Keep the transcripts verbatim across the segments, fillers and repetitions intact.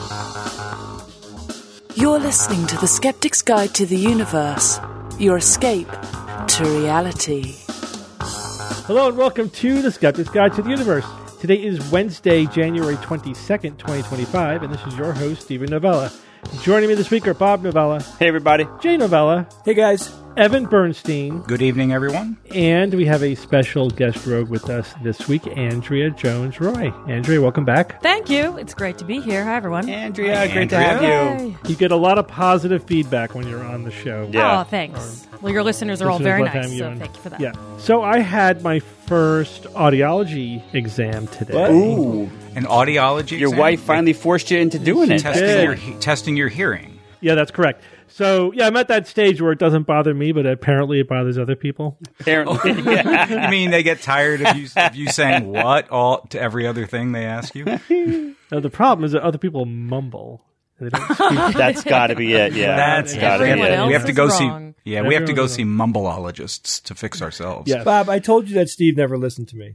You're listening to The Skeptic's Guide to the Universe, your escape to reality. Hello and welcome to The Skeptic's Guide to the Universe. Today is Wednesday, January twenty-second, twenty twenty-five, and this is your host, Stephen Novella. Joining me this week are Bob Novella. Hey, everybody. Jay Novella. Hey, guys. Evan Bernstein. Good evening, everyone. And we have a special guest rogue with us this week, Andrea Jones-Roy. Andrea, welcome back. Thank you. It's great to be here. Hi, everyone. Andrea, Hi, great Andrea. to have you. Yay. You get a lot of positive feedback when you're on the show. Yeah. Oh, thanks. Well, your listeners are all Listeners very love nice, having you so on. thank you for that. Yeah. So I had my first audiology exam today. Ooh. An audiology Your exam? wife finally forced you into doing it. testing did. your, he- testing your hearing. Yeah, that's correct. So, yeah, I'm at that stage where it doesn't bother me, but apparently it bothers other people. Apparently. Yeah. You mean they get tired of you, of you saying what all to every other thing they ask you? Now, the problem is that other people mumble. They don't speak. That's got to be it. Yeah. That's Yeah. got to be Everyone it. else We have to is go wrong. see. Yeah, we have to go Everyone's see mumbleologists to fix ourselves. Yes. Bob, I told you that Steve never listened to me.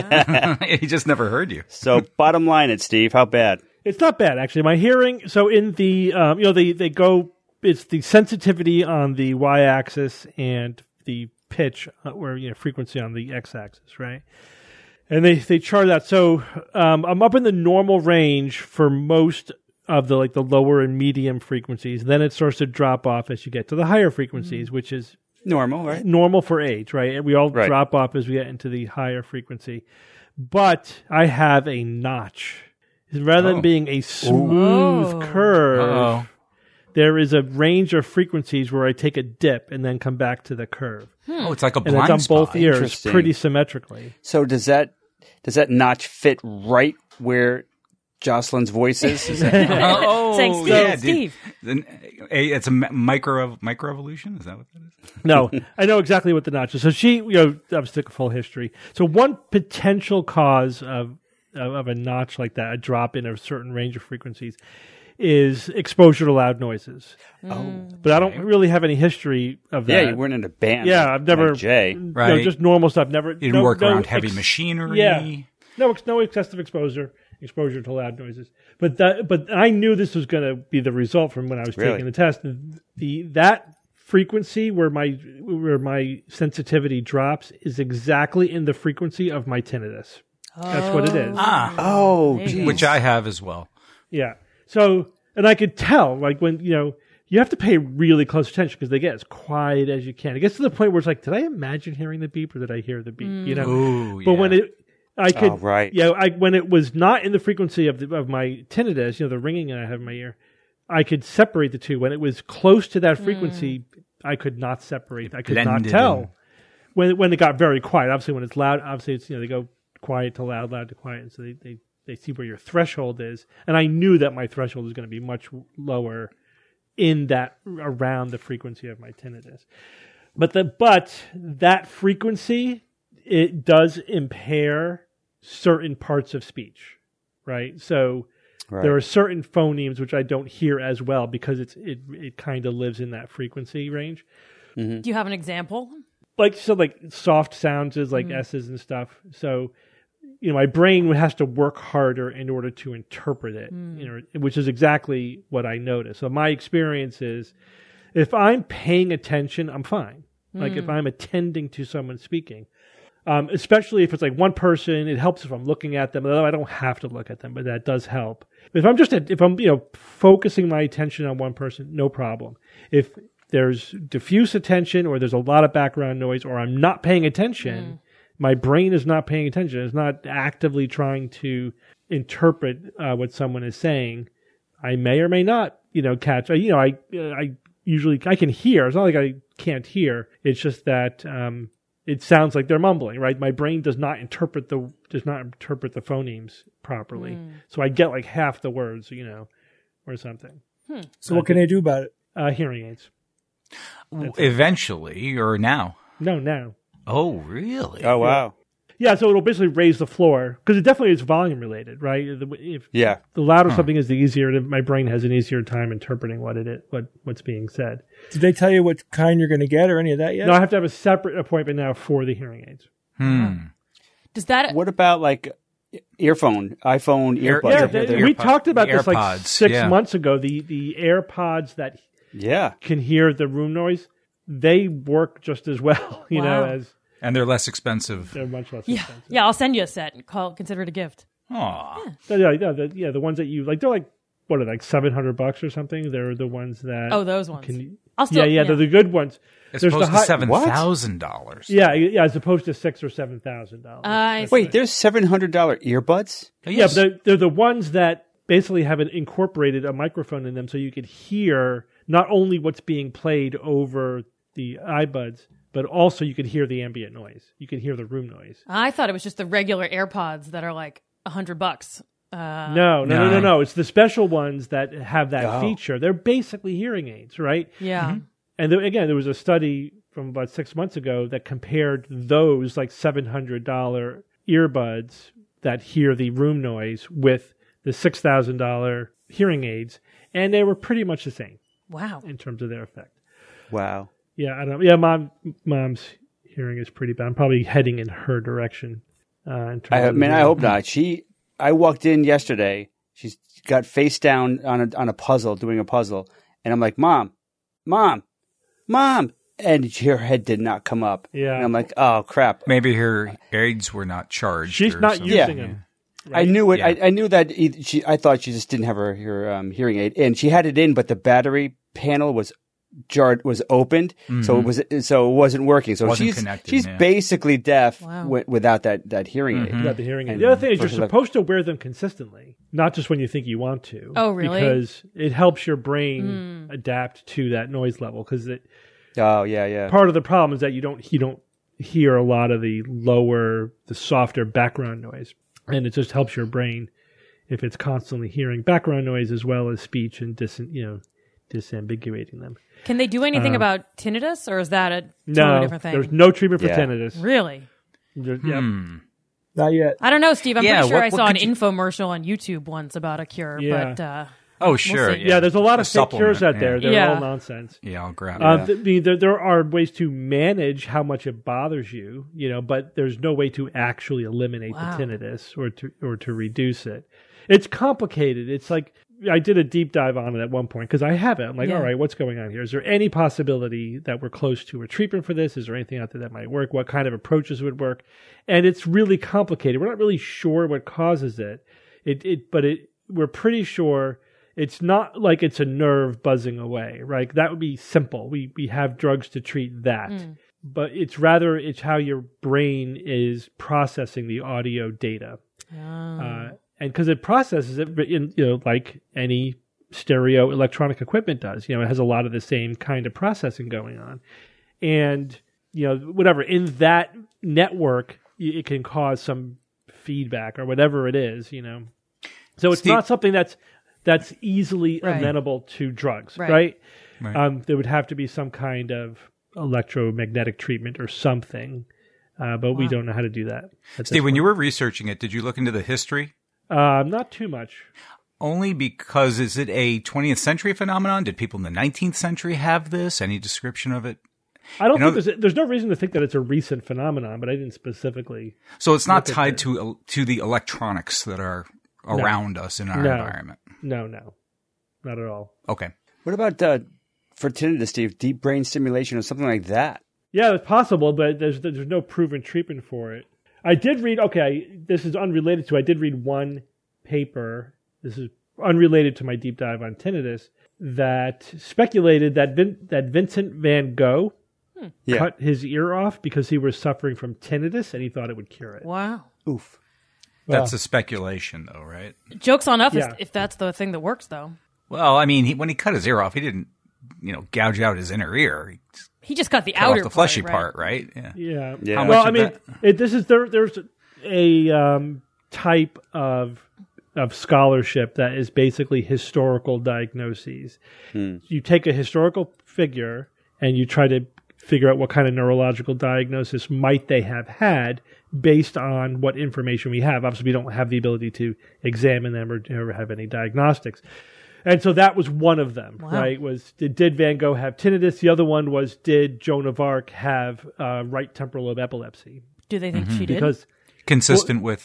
He just never heard you. So, bottom line, it, Steve, how bad? It's not bad, actually. My hearing, so in the, um, you know, they, they go, it's the sensitivity on the y-axis and the pitch, uh, or, you know, frequency on the x-axis, right? And they, they chart that. So um, I'm up in the normal range for most of the, like, the lower and medium frequencies. Then it starts to drop off as you get to the higher frequencies, which is Normal, right? normal for age, right? We all Right. drop off as we get into the higher frequency. But I have a notch. Rather than Oh. being a smooth Oh. curve, Uh-oh. there is a range of frequencies where I take a dip and then come back to the curve. Oh, it's like a And blind it's on spot. both ears Interesting. pretty symmetrically. So, does that does that notch fit right where Jocelyn's voice is? Is that, Oh, Saying Steve, yeah, dude. Steve. Then, a, it's a mi- micro microevolution. Is that what that is? No, I know exactly what the notch is. So she, you know, I've stick a full history. So one potential cause of, of of a notch like that, a drop in a certain range of frequencies, is exposure to loud noises. oh. But I don't really have any history of that. Yeah, you weren't in a band. Yeah, like- I've never. like Jay. No, Right. just normal stuff. Never. You didn't no, work no around heavy ex- machinery. Yeah. No, ex- no excessive exposure, exposure to loud noises. But that, but I knew this was going to be the result from when I was Really? taking the test. The that frequency where my where my sensitivity drops is exactly in the frequency of my tinnitus. That's what it is. Ah, Oh, There you geez. go. which I have as well. Yeah. So, and I could tell, like when you know. You have to pay really close attention because they get as quiet as you can. It gets to the point where it's like, did I imagine hearing the beep or did I hear the beep? You know. Ooh, But when yeah. it, I could, Oh, right. yeah, I when it was not in the frequency of the, of my tinnitus, you know, the ringing I have in my ear, I could separate the two. When it was close to that frequency, I could not separate. I could not blended tell. in. When when it got very quiet, obviously when it's loud, obviously it's you know they go quiet to loud, loud to quiet, and so they they, they see where your threshold is, and I knew that my threshold was going to be much lower in that around the frequency of my tinnitus. But the but that frequency, it does impair certain parts of speech, right? So Right. there are certain phonemes which I don't hear as well because it's it it kind of lives in that frequency range. Do you have an example? Like so, like soft sounds is like S's and stuff. So you know, my brain has to work harder in order to interpret it. You know, which is exactly what I noticed. So my experience is, if I'm paying attention, I'm fine. Like if I'm attending to someone speaking, um, especially if it's like one person, it helps if I'm looking at them. Although I don't have to look at them, but that does help. If I'm just if I'm you know focusing my attention on one person, no problem. If there's diffuse attention or there's a lot of background noise or I'm not paying attention, my brain is not paying attention. It's not actively trying to interpret uh, what someone is saying. I may or may not, you know, catch. You know, I I usually I can hear. It's not like I can't hear. It's just that um, it sounds like they're mumbling, right? My brain does not interpret the does not interpret the phonemes properly, so I get like half the words, you know, or something. So what can I do about it? Uh, hearing aids. Eventually, or now. No, now. Oh, really? Oh, wow. Yeah, so it'll basically raise the floor because it definitely is volume related, right? The- If Yeah. the louder something is, the easier. it- My brain has an easier time interpreting what it is, what what's being said. Did they tell you what kind you're going to get or any of that yet? No, I have to have a separate appointment now for the hearing aids. Hmm. Does that What about like earphone, iPhone Ear- earbuds. Yeah, Ear- they- the we AirPod- talked about the this like AirPods, six yeah. months ago. The the AirPods that yeah. can hear the room noise, they work just as well, you know, Wow. as And they're less expensive. they're much less Yeah, expensive. yeah. I'll send you a set and call. Consider it a gift. Aw. So, yeah, yeah, the, yeah, the ones that you like, they're like what are they, like seven hundred bucks or something. They're the ones that Oh, those ones. can. I'll still. yeah, yeah, they're the good ones. As There's opposed the to high- seven thousand dollars. Yeah, yeah, as opposed to six or seven thousand dollars. I Wait, there's seven hundred dollar earbuds? Yeah, but they're, they're the ones that basically have an incorporated a microphone in them, so you could hear not only what's being played over the iBuds, but also you could hear the ambient noise. You can hear the room noise. I thought it was just the regular AirPods that are like a hundred bucks. Uh, No, no, no, no, no. no. It's the special ones that have that Oh. feature. They're basically hearing aids, right? yeah. And there, again, there was a study from about six months ago that compared those like seven hundred dollars earbuds that hear the room noise with the six thousand dollars hearing aids, and they were pretty much the same Wow. in terms of their effect. Wow. Yeah, I don't. Yeah, mom, mom's hearing is pretty bad. I'm probably heading in her direction. Uh, in terms I of mean, the- I hope not. She, I walked in yesterday. She's got face down on a on a puzzle, doing a puzzle, and I'm like, "Mom, Mom, Mom," and her head did not come up. Yeah. and I'm like, "Oh crap." Maybe her aids were not charged. She's or not something. using Yeah. them. I knew it. Yeah. I, I knew that e- she. I thought she just didn't have her, her um, hearing aid, and she had it in, but the battery panel was jarred, was opened, so it was so it wasn't working. So Wasn't she's connected, she's yeah. basically deaf Wow. wi- without that that hearing aid. Without the hearing aid. And The other thing is for you're her, like- supposed to wear them consistently, not just when you think you want to. Oh, really? Because it helps your brain adapt to that noise level. Because it Oh yeah, yeah. part of the problem is that you don't you don't hear a lot of the lower, the softer background noise, and it just helps your brain if it's constantly hearing background noise as well as speech and dis you know disambiguating them. Can they do anything about tinnitus, or is that a totally No, different thing? there's no treatment for Yeah. tinnitus. Really? There- yeah. Hmm. Not yet. I don't know, Steve. I'm Yeah, pretty sure what- I what saw an could you- infomercial on YouTube once about a cure, Yeah. but uh, Oh, sure. see. Yeah, there's a lot of fake supplement, cures out yeah. there. They're Yeah. all nonsense. Yeah, I'll grab Uh, it. th- the, there, there are ways to manage how much it bothers you, you know, but there's no way to actually eliminate Wow. the tinnitus or to or to reduce it. It's complicated. It's like I did a deep dive on it at one point because I have it. I'm like, Yeah. all right, what's going on here? Is there any possibility that we're close to a treatment for this? Is there anything out there that might work? What kind of approaches would work? And it's really complicated. We're not really sure what causes it. It, it but it we're pretty sure. It's not like it's a nerve buzzing away, right? That would be simple. We we have drugs to treat that. But it's rather it's how your brain is processing the audio data. Uh, and because it processes it in, you know, like any stereo electronic equipment does. You know, it has a lot of the same kind of processing going on. And, you know, whatever, in that network, y- it can cause some feedback or whatever it is, you know. So it's Steve- not something that's that's easily Right. amenable to drugs, Right. right? Right. Um, there would have to be some kind of electromagnetic treatment or something, uh, but we Wow. don't know how to do that. at this Steve, when point. you were researching it, did you look into the history? uh, not too much. Only because is it a twentieth century phenomenon? Did people in the nineteenth century have this? Any description of it? I don't You know, think there's there's no reason to think that it's a recent phenomenon, but I didn't specifically. So it's not Look at tied the- to to the electronics that are around us in our No. environment. No, no, not at all. Okay. What about uh, for tinnitus, Steve? Deep brain stimulation or something like that? Yeah, it's possible, but there's there's no proven treatment for it. I did read. Okay, this is unrelated to. I did read one paper. This is unrelated to my deep dive on tinnitus that speculated that Vin, that Vincent van Gogh Yeah. cut his ear off because he was suffering from tinnitus and he thought it would cure it. wow. Oof. That's a speculation, though, right? Joke's on us Yeah. if, if that's the thing that works, though. Well, I mean, he, when he cut his ear off, he didn't, you know, gouge out his inner ear. He He just got the cut outer off the fleshy part, part, right? Yeah. Yeah. Yeah. How much Well, of I mean, that- it, this is there. There's a um, type of of scholarship that is basically historical diagnoses. You take a historical figure and you try to figure out what kind of neurological diagnosis might they have had based on what information we have. Obviously, we don't have the ability to examine them or, or have any diagnostics. And so that was one of them, Wow. right? Was did, did Van Gogh have tinnitus? The other one was did Joan of Arc have uh, right temporal lobe epilepsy? Do they think she did? Because Consistent with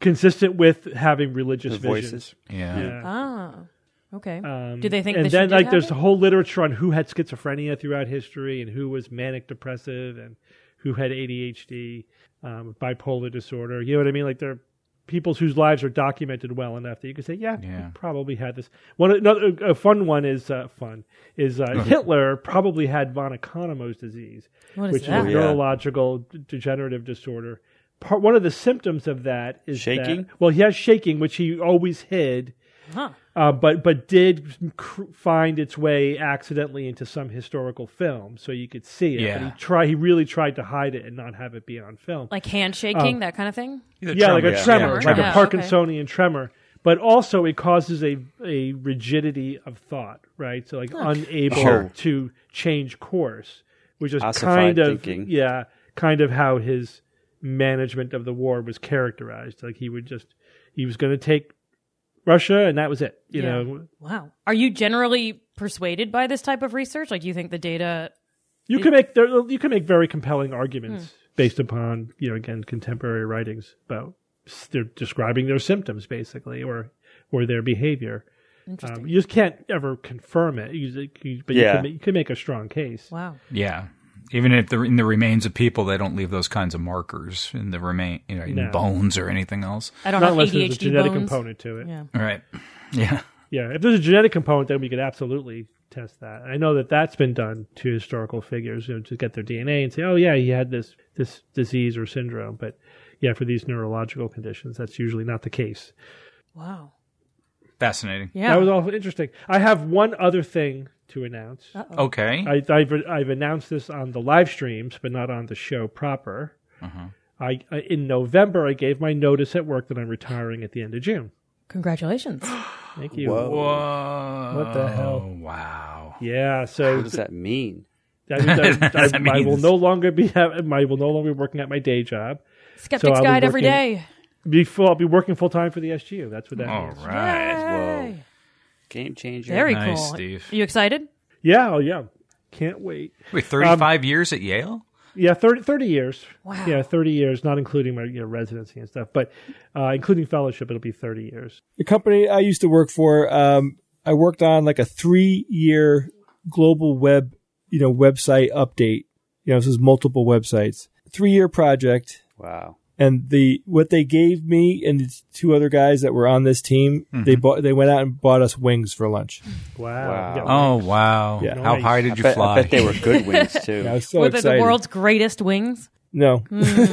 consistent with having religious The visions. voices. Yeah. Yeah. Ah, okay. Um, Do they think And that then, she did like, have there's it? a whole literature on who had schizophrenia throughout history and who was manic depressive and who had A D H D, um, bipolar disorder. You know what I mean? Like, there are people whose lives are documented well enough that you can say, yeah, Yeah. he probably had this. One another a fun one is uh, fun is uh, Hitler probably had von Economo's disease, What is which that? is a Yeah. neurological d- degenerative disorder. Part, one of the symptoms of that is Shaking? that- well, he has shaking, which he always hid. Huh. Uh, but but did cr- find its way accidentally into some historical film, so you could see it. Yeah. But he try he really tried to hide it and not have it be on film. Like handshaking, Um, that kind of thing? Either yeah, like a yeah. tremor, Yeah, like tremor. a Yeah, Parkinsonian tremor. But also, it causes a a rigidity of thought, right? So like unable Sure. to change course, which is Ossified kind of thinking. yeah, kind of how his management of the war was characterized. Like he would just he was going to take Russia, and that was it. You Yeah. know, Wow. Are you generally persuaded by this type of research? Like, do you think the data? you can make there, you can make very compelling arguments Hmm. based upon you know again contemporary writings about s- they're describing their symptoms basically or or their behavior. Interesting. Um, you just can't ever confirm it, you, you, but Yeah. you, can, ma- you can make a strong case. Wow. Yeah. Even if they're in the remains of people, they don't leave those kinds of markers in the remain, you know, in No. bones or anything else. I don't Not have unless there's a A D H D genetic bones. component to it. Yeah. All right. Yeah. Yeah, if there's a genetic component, then we could absolutely test that. I know that that's been done to historical figures, you know, to get their D N A and say, oh yeah, he had this this disease or syndrome. But yeah, for these neurological conditions, that's usually not the case. Wow. Fascinating. Yeah. That was all interesting. I have one other thing to announce. Uh-oh. Okay. I, I've I've announced this on the live streams, but not on the show proper. Uh-huh. I, I in November I gave my notice at work that I'm retiring at the end of June. Congratulations. Thank you. Whoa. Whoa. What the hell? Wow. Yeah, so What does that mean? that means I, That I, I means- will no longer be I will no longer be working at my day job. Skeptics I'll be Guide every working- day. Be full, I'll be working full time for the S G U. That's what that All means. right. Yay. Game changer. Very Nice, cool. Steve. You excited? Yeah, oh yeah. Can't wait. Wait, thirty-five years at Yale? Yeah, thirty, thirty years. Wow. Yeah, thirty years, not including my you know, residency and stuff, but uh, including fellowship, it'll be thirty years. The company I used to work for, um, I worked on like a three-year global web, you know, website update. You know, this is multiple websites. Three-year project. Wow. And the what they gave me and the two other guys that were on this team, they bought. They went out and bought us wings for lunch. Wow. Wow. Yeah, Oh, wow. Yeah. How Nice. high I did you bet, fly? I bet they were good wings too. Yeah, I was so Were they excited. the world's greatest wings? No,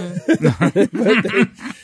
but, they-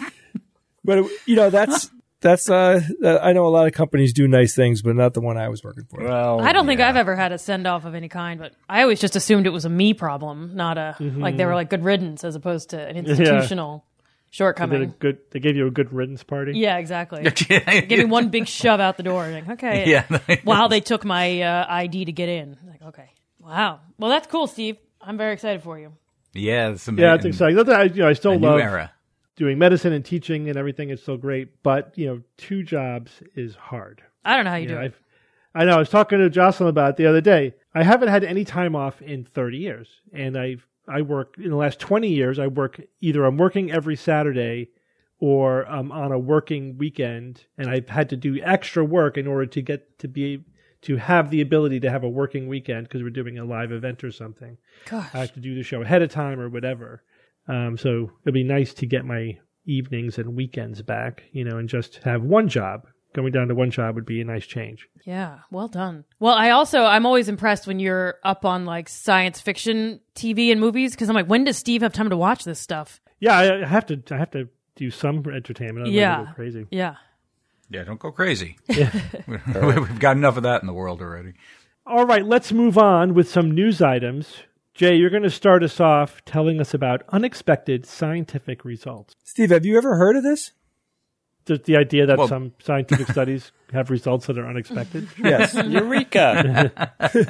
but it- you know that's that's. Uh, I know a lot of companies do nice things, but not the one I was working for. Well, I don't think yeah. I've ever had a send off of any kind, but I always just assumed it was a me problem, not a like they were like good riddance as opposed to an institutional They did a shortcoming. good. They gave you a good riddance party. Yeah, exactly. yeah. Give me one big shove out the door. Like, okay. Yeah. While they took my uh, I D to get in. Like, okay. Wow. Well, that's cool, Steve. I'm very excited for you. Yeah, it's amazing. Yeah, it's exciting. Not that I, you know, I still A new love era. doing medicine and teaching and everything. It's so great, but you know, two jobs is hard. I don't know how you You do know, it. I've- I know. I was talking to Jocelyn about it the other day. I haven't had any time off in thirty years, and I've I work in the last twenty years. I work either I'm working every Saturday, or I'm on a working weekend, and I've had to do extra work in order to get to be to have the ability to have a working weekend because we're doing a live event or something. Gosh. I have to do the show ahead of time or whatever. Um, so it'd be nice to get my evenings and weekends back, you know, and just have one job. Going down to one job would be a nice change. Yeah, well done. Well, I also, I'm always impressed when you're up on like science fiction T V and movies because I'm like, when does Steve have time to watch this stuff? Yeah, I, I have to. I have to do some entertainment. Otherwise Yeah. I go crazy. Yeah. Yeah, don't go crazy. We've got enough of that in the world already. All right, let's move on with some news items. Jay, you're going to start us off telling us about unexpected scientific results. Steve, have you ever heard of this? The, the idea that Well- some scientific studies have results that are unexpected. Yes. Eureka!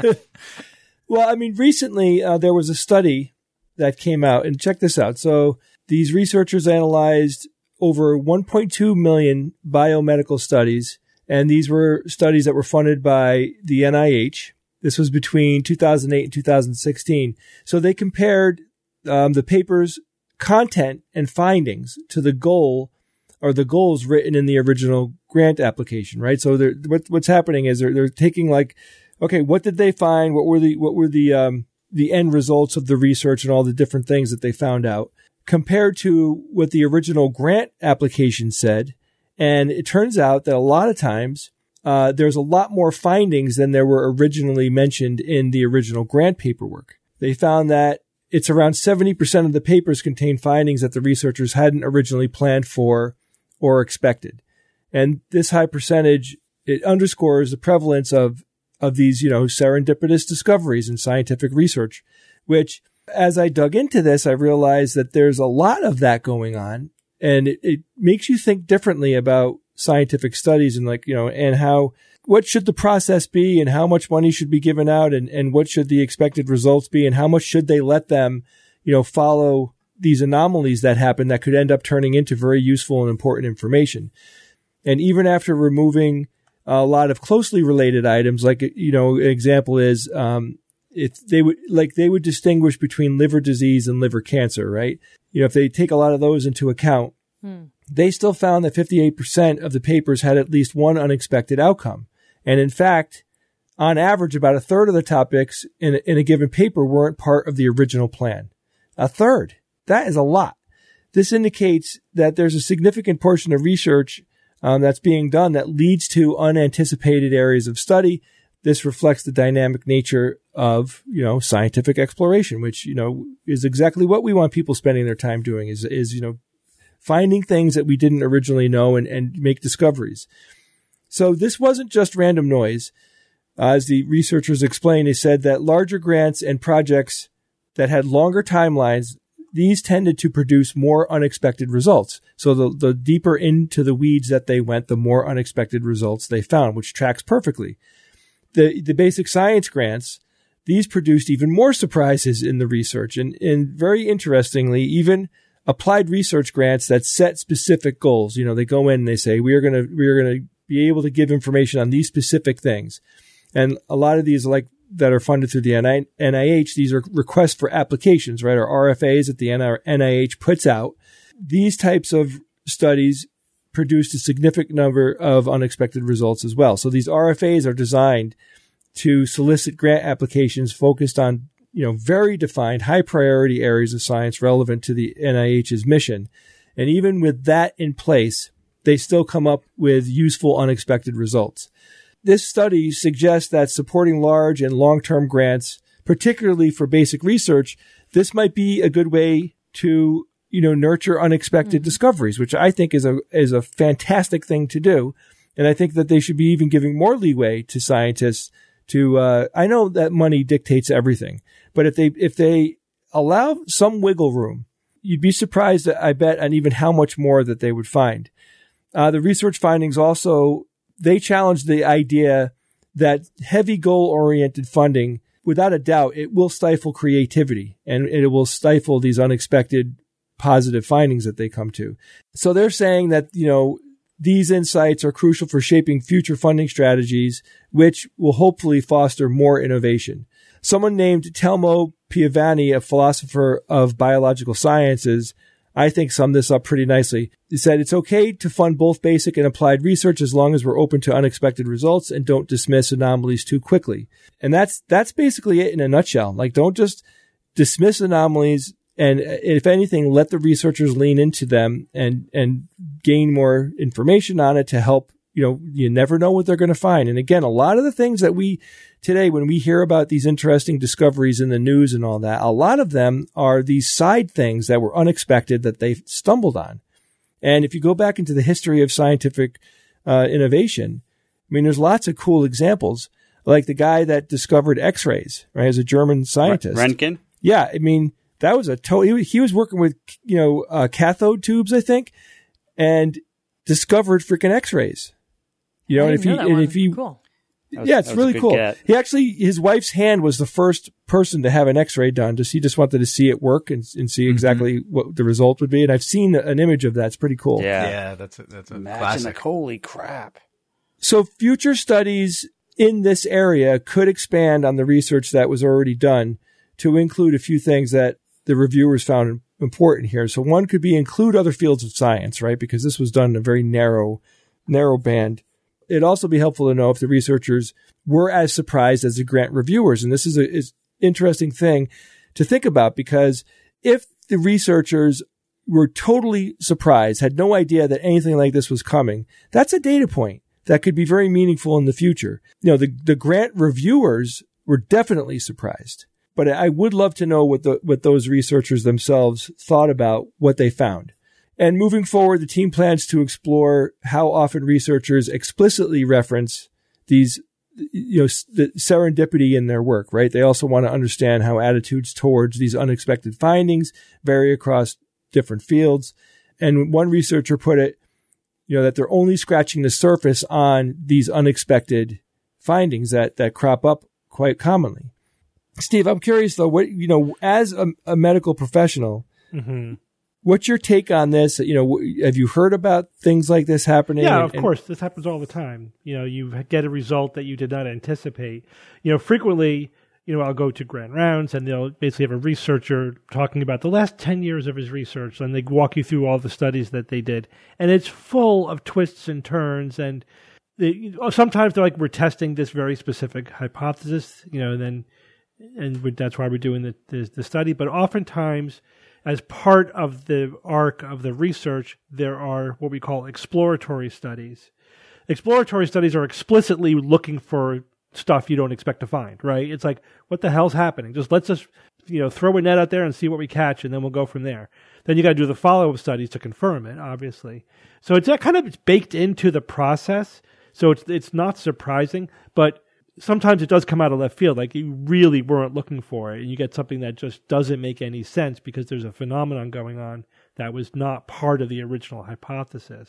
Well, I mean, recently uh, there was a study that came out, and check this out. So these researchers analyzed over one point two million biomedical studies, and these were studies that were funded by the N I H. This was between two thousand eight and two thousand sixteen. So they compared um, the paper's content and findings to the goal or the goals written in the original grant application, right? So they're, what, what's happening is they're, they're taking like, okay, what did they find? What were the, what were the, um, the end results of the research and all the different things that they found out compared to what the original grant application said. And it turns out that a lot of times, uh, there's a lot more findings than there were originally mentioned in the original grant paperwork. They found that it's around seventy percent of the papers contain findings that the researchers hadn't originally planned for or expected. And this high percentage, it underscores the prevalence of, of these, you know, serendipitous discoveries in scientific research, which as I dug into this, I realized that there's a lot of that going on, and it, it makes you think differently about scientific studies and like, you know, and how, what should the process be and how much money should be given out and, and what should the expected results be and how much should they let them, you know, follow these anomalies that happen that could end up turning into very useful and important information. And even after removing a lot of closely related items, like, you know, an example is, um, if they would, like, they would distinguish between liver disease and liver cancer, right? You know, if they take a lot of those into account, hmm. they still found that fifty-eight percent of the papers had at least one unexpected outcome. And in fact, on average, about a third of the topics in a, in a given paper weren't part of the original plan. A third. That is a lot. This indicates that there's a significant portion of research um, that's being done that leads to unanticipated areas of study. This reflects the dynamic nature of, you know, scientific exploration, which, you know, is exactly what we want people spending their time doing is, is, you know, finding things that we didn't originally know and, and make discoveries. So this wasn't just random noise. Uh, as the researchers explained, they said that larger grants and projects that had longer timelines, these tended to produce more unexpected results. So the, the deeper into the weeds that they went, the more unexpected results they found, which tracks perfectly. The, the basic science grants, these produced even more surprises in the research. And, and very interestingly, even applied research grants that set specific goals, you know, they go in and they say, we are going to, we are going to be able to give information on these specific things. And a lot of these, like, that are funded through the N I H, these are requests for applications, right? Or R F As that the N I H puts out. These types of studies produced a significant number of unexpected results as well. So these R F As are designed to solicit grant applications focused on, you know, very defined high priority areas of science relevant to the N I H's mission. And even with that in place, they still come up with useful unexpected results. This study suggests that supporting large and long-term grants, particularly for basic research, this might be a good way to, you know, nurture unexpected mm-hmm. discoveries, which I think is a is a fantastic thing to do. And I think that they should be even giving more leeway to scientists to, uh, I know that money dictates everything, but if they, if they allow some wiggle room, you'd be surprised, I bet, on even how much more that they would find. Uh, the research findings also, they challenge the idea that heavy goal-oriented funding, without a doubt, it will stifle creativity and it will stifle these unexpected positive findings that they come to. So they're saying that, you know, these insights are crucial for shaping future funding strategies, which will hopefully foster more innovation. Someone named Telmo Piovani, a philosopher of biological sciences, I think summed this up pretty nicely. He said, it's okay to fund both basic and applied research as long as we're open to unexpected results and don't dismiss anomalies too quickly. And that's, that's basically it in a nutshell. Like, don't just dismiss anomalies. And if anything, let the researchers lean into them and, and gain more information on it to help. You know, you never know what they're going to find. And again, a lot of the things that we today, when we hear about these interesting discoveries in the news and all that, a lot of them are these side things that were unexpected that they stumbled on. And if you go back into the history of scientific uh, innovation, I mean, there's lots of cool examples, like the guy that discovered X-rays, right? As a German scientist. Röntgen? Yeah. I mean, that was a total, he was working with, you know, uh, cathode tubes, I think, and discovered freaking X-rays. You know, and if he, and if he, cool. Was, yeah, it's really cool. Get. He actually, his wife's hand was the first person to have an X-ray done. Just he just wanted to see it work and, and see exactly mm-hmm. what the result would be. And I've seen an image of that. It's pretty cool. Yeah, yeah, that's a, that's a Imagine classic. Like, holy crap! So future studies in this area could expand on the research that was already done to include a few things that the reviewers found important here. So one could be include other fields of science, right? Because this was done in a very narrow, narrow band. It'd also be helpful to know if the researchers were as surprised as the grant reviewers. And this is an interesting thing to think about, because if the researchers were totally surprised, had no idea that anything like this was coming, that's a data point that could be very meaningful in the future. You know, the, the grant reviewers were definitely surprised, but I would love to know what the, what those researchers themselves thought about what they found. And moving forward, the team plans to explore how often researchers explicitly reference these, you know, the serendipity in their work, right? They also want to understand how attitudes towards these unexpected findings vary across different fields. And one researcher put it, you know, that they're only scratching the surface on these unexpected findings that, that crop up quite commonly. Steve, I'm curious though, what, you know, as a, a medical professional, mm-hmm. what's your take on this? You know, have you heard about things like this happening? Yeah, and, of course. This happens all the time. You know, you get a result that you did not anticipate. You know, frequently, you know, I'll go to grand rounds and they'll basically have a researcher talking about the last ten years of his research, and they walk you through all the studies that they did. And it's full of twists and turns. And they, sometimes they're like, we're testing this very specific hypothesis, you know, and then, and that's why we're doing the, the, the study. But oftentimes, as part of the arc of the research, there are what we call exploratory studies. Exploratory studies are explicitly looking for stuff you don't expect to find, right? It's like, what the hell's happening? Just let's just, you know, throw a net out there and see what we catch, and then we'll go from there. Then you got to do the follow-up studies to confirm it, obviously. So it's that kind of baked into the process. So it's it's not surprising, but sometimes it does come out of left field, like you really weren't looking for it, and you get something that just doesn't make any sense because there's a phenomenon going on that was not part of the original hypothesis.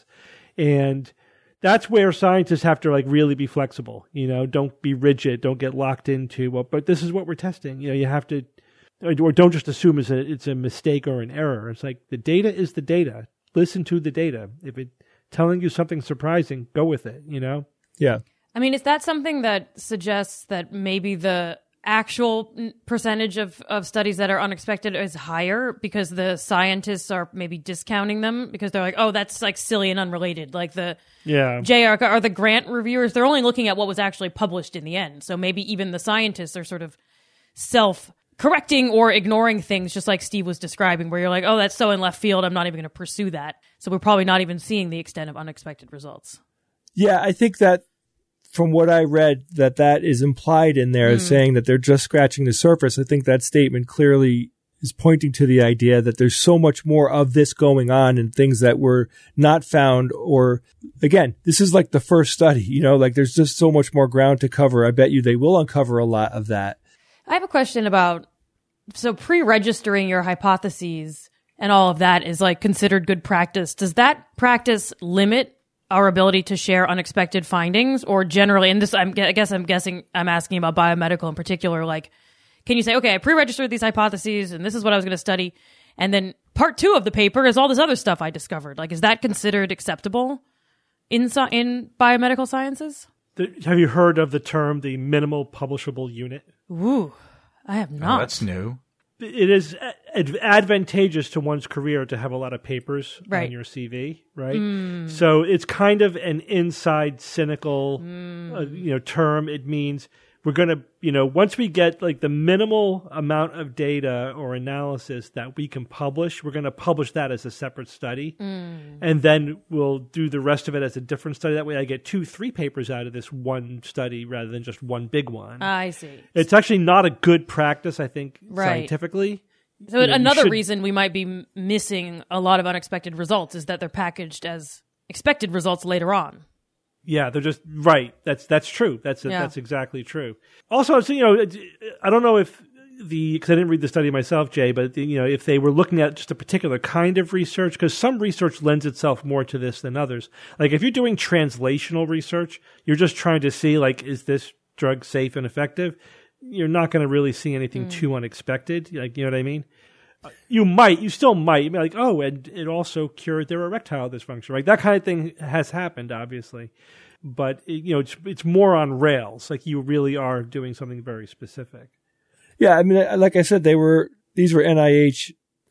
And that's where scientists have to like really be flexible, you know, don't be rigid, don't get locked into, well, but this is what we're testing. You know, you have to, or don't just assume it's a, it's a mistake or an error. It's like the data is the data. Listen to the data. If it's telling you something surprising, go with it, you know? Yeah. I mean, is that something that suggests that maybe the actual percentage of, of studies that are unexpected is higher because the scientists are maybe discounting them because they're like, oh, that's like silly and unrelated. Like the yeah. J R or the grant reviewers, they're only looking at what was actually published in the end. So maybe even the scientists are sort of self-correcting or ignoring things, just like Steve was describing, where you're like, oh, that's so in left field, I'm not even going to pursue that. So we're probably not even seeing the extent of unexpected results. Yeah, I think that from what I read, that that is implied in there, mm. saying that they're just scratching the surface. I think that statement clearly is pointing to the idea that there's so much more of this going on and things that were not found. Or again, this is like the first study, you know, like there's just so much more ground to cover. I bet you they will uncover a lot of that. I have a question about, so pre-registering your hypotheses and all of that is like considered good practice. Does that practice limit our ability to share unexpected findings, or generally, and this, I'm, I guess I'm guessing, I'm asking about biomedical in particular, like, can you say, okay, I pre-registered these hypotheses and this is what I was going to study, and then part two of the paper is all this other stuff I discovered. Like, is that considered acceptable in, in biomedical sciences? The, have you heard of the term, the minimal publishable unit? Ooh, I have not. Oh, that's new. It is ad- advantageous to one's career to have a lot of papers right. on your C V, right? Mm. So it's kind of an inside cynical, mm. uh, you know, term. It means we're going to, you know, once we get like the minimal amount of data or analysis that we can publish, we're going to publish that as a separate study. Mm. And then we'll do the rest of it as a different study. That way I get two, three papers out of this one study rather than just one big one. I see. It's actually not a good practice, I think, right. scientifically. So you know, another should, reason we might be m- missing a lot of unexpected results is that they're packaged as expected results later on. Yeah, they're just right. That's that's true. That's yeah. that's exactly true. Also, so, you know, I don't know if the because I didn't read the study myself, Jay, but the, you know, if they were looking at just a particular kind of research, because some research lends itself more to this than others. Like if you're doing translational research, you're just trying to see like, is this drug safe and effective? You're not going to really see anything mm. too unexpected. Like, you know what I mean? You might, you still might, you might like, oh, and it also cured their erectile dysfunction, right? That kind of thing has happened, obviously. But, it, you know, it's, it's more on rails. Like you really are doing something very specific. Yeah, I mean, like I said, they were, these were N I H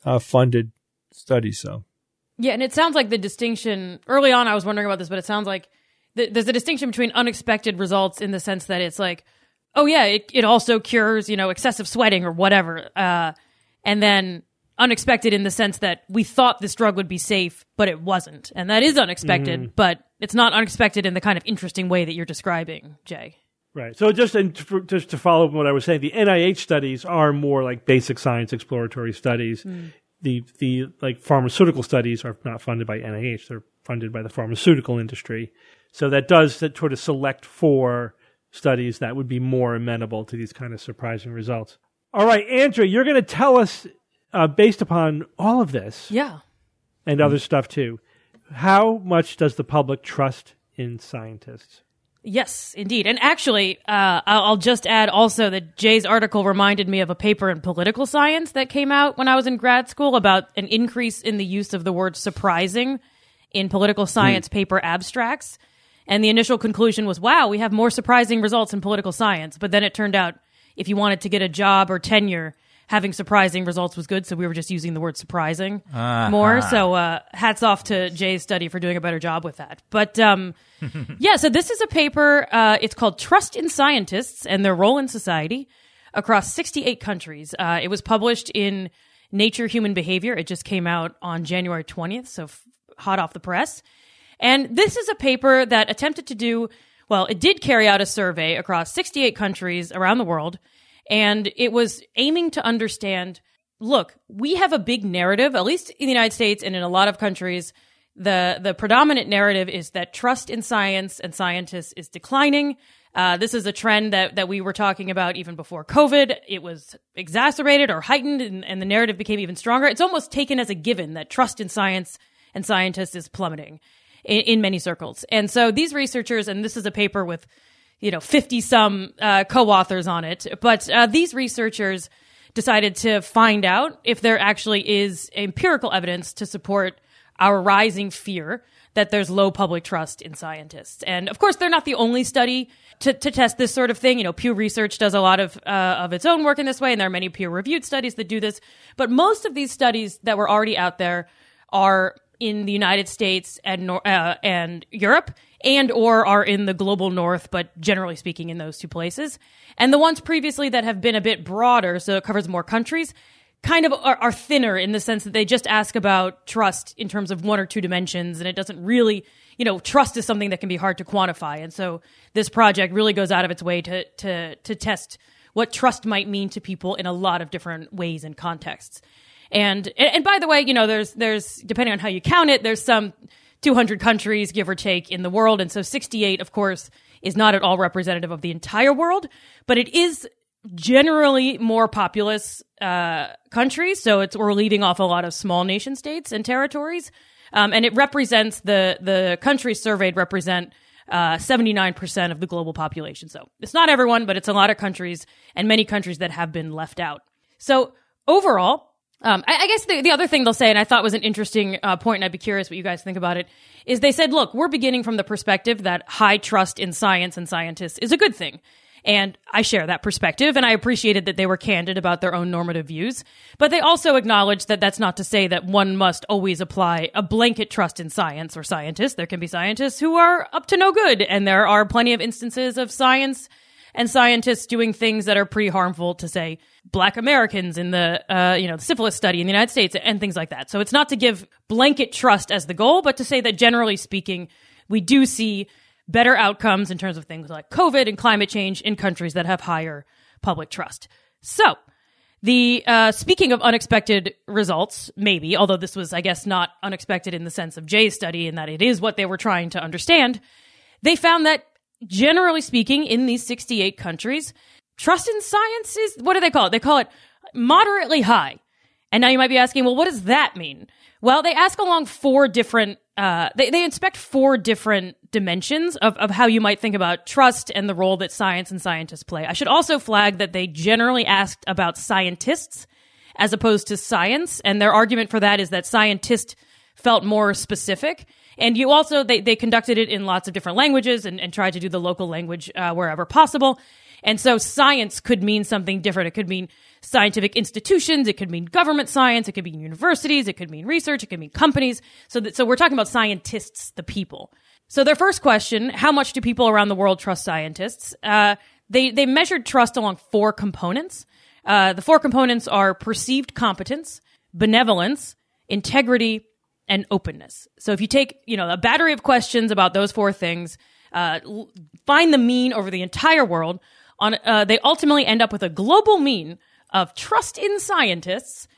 uh, funded study. So, yeah, and it sounds like the distinction early on. I was wondering about this, but it sounds like th- there's a distinction between unexpected results in the sense that it's like, oh yeah, it, it also cures, you know, excessive sweating or whatever, uh, and then unexpected in the sense that we thought this drug would be safe, but it wasn't, and that is unexpected, mm-hmm. but it's not unexpected in the kind of interesting way that you're describing, Jay. Right. So just and for, just to follow up on what I was saying, the N I H studies are more like basic science exploratory studies. Mm. The the like pharmaceutical studies are not funded by N I H; they're funded by the pharmaceutical industry. So that does sort of select for studies that would be more amenable to these kind of surprising results. All right, Andrea, you're going to tell us, uh, based upon all of this, yeah, and other stuff too, how much does the public trust in scientists? Yes, indeed. And actually, uh, I'll, I'll just add also that Jay's article reminded me of a paper in political science that came out when I was in grad school about an increase in the use of the word surprising in political science mm. paper abstracts. And the initial conclusion was, wow, we have more surprising results in political science. But then it turned out if you wanted to get a job or tenure, having surprising results was good, so we were just using the word surprising uh-huh. more. So uh, hats off to Jay's study for doing a better job with that. But um, yeah, so this is a paper. Uh, it's called Trust in Scientists and Their Role in Society across sixty-eight countries. Uh, it was published in Nature Human Behavior. It just came out on January twentieth, so f- hot off the press. And this is a paper that attempted to do, well, it did carry out a survey across sixty-eight countries around the world. And it was aiming to understand, look, we have a big narrative, at least in the United States and in a lot of countries. The the predominant narrative is that trust in science and scientists is declining. Uh, this is a trend that, that we were talking about even before COVID. It was exacerbated or heightened, and, and the narrative became even stronger. It's almost taken as a given that trust in science and scientists is plummeting in, in many circles. And so these researchers, and this is a paper with you know, fifty some uh, co-authors on it. But uh, these researchers decided to find out if there actually is empirical evidence to support our rising fear that there's low public trust in scientists. And of course, they're not the only study to, to test this sort of thing. You know, Pew Research does a lot of uh, of its own work in this way, and there are many peer-reviewed studies that do this. But most of these studies that were already out there are in the United States and uh, and Europe, and or are in the global north, but generally speaking in those two places. And the ones previously that have been a bit broader, so it covers more countries, kind of are, are thinner in the sense that they just ask about trust in terms of one or two dimensions, and it doesn't really, you know, trust is something that can be hard to quantify. And so this project really goes out of its way to to to test what trust might mean to people in a lot of different ways and contexts. And and by the way, you know, there's there's depending on how you count it, there's some two hundred countries, give or take, in the world. And so sixty-eight, of course, is not at all representative of the entire world, but it is generally more populous uh, countries. So it's we're leaving off a lot of small nation states and territories. Um, and it represents the the countries surveyed represent uh, seventy-nine percent of the global population. So it's not everyone, but it's a lot of countries and many countries that have been left out. So overall, Um, I, I guess the, the other thing they'll say, and I thought was an interesting uh, point, and I'd be curious what you guys think about it, is they said, look, we're beginning from the perspective that high trust in science and scientists is a good thing. And I share that perspective, and I appreciated that they were candid about their own normative views. But they also acknowledged that that's not to say that one must always apply a blanket trust in science or scientists. There can be scientists who are up to no good, and there are plenty of instances of science and scientists doing things that are pretty harmful to, say, Black Americans in the, uh, you know, the syphilis study in the United States and things like that. So it's not to give blanket trust as the goal, but to say that generally speaking, we do see better outcomes in terms of things like COVID and climate change in countries that have higher public trust. So the, uh, speaking of unexpected results, maybe, although this was, I guess, not unexpected in the sense of Jay's study in that it is what they were trying to understand, they found that generally speaking, in these sixty-eight countries, trust in science is, what do they call it? They call it moderately high. And now you might be asking, well, what does that mean? Well, they ask along four different, uh, they, they inspect four different dimensions of, of how you might think about trust and the role that science and scientists play. I should also flag that they generally asked about scientists as opposed to science. And their argument for that is that scientist felt more specific. And you also, they, they conducted it in lots of different languages and, and tried to do the local language uh, wherever possible. And so science could mean something different. It could mean scientific institutions. It could mean government science. It could mean universities. It could mean research. It could mean companies. So that, so we're talking about scientists, the people. So their first question, how much do people around the world trust scientists? Uh, they, they measured trust along four components. Uh, the four components are perceived competence, benevolence, integrity, and openness. So if you take, you know, a battery of questions about those four things, uh, l- find the mean over the entire world, on, uh, they ultimately end up with a global mean of trust in scientists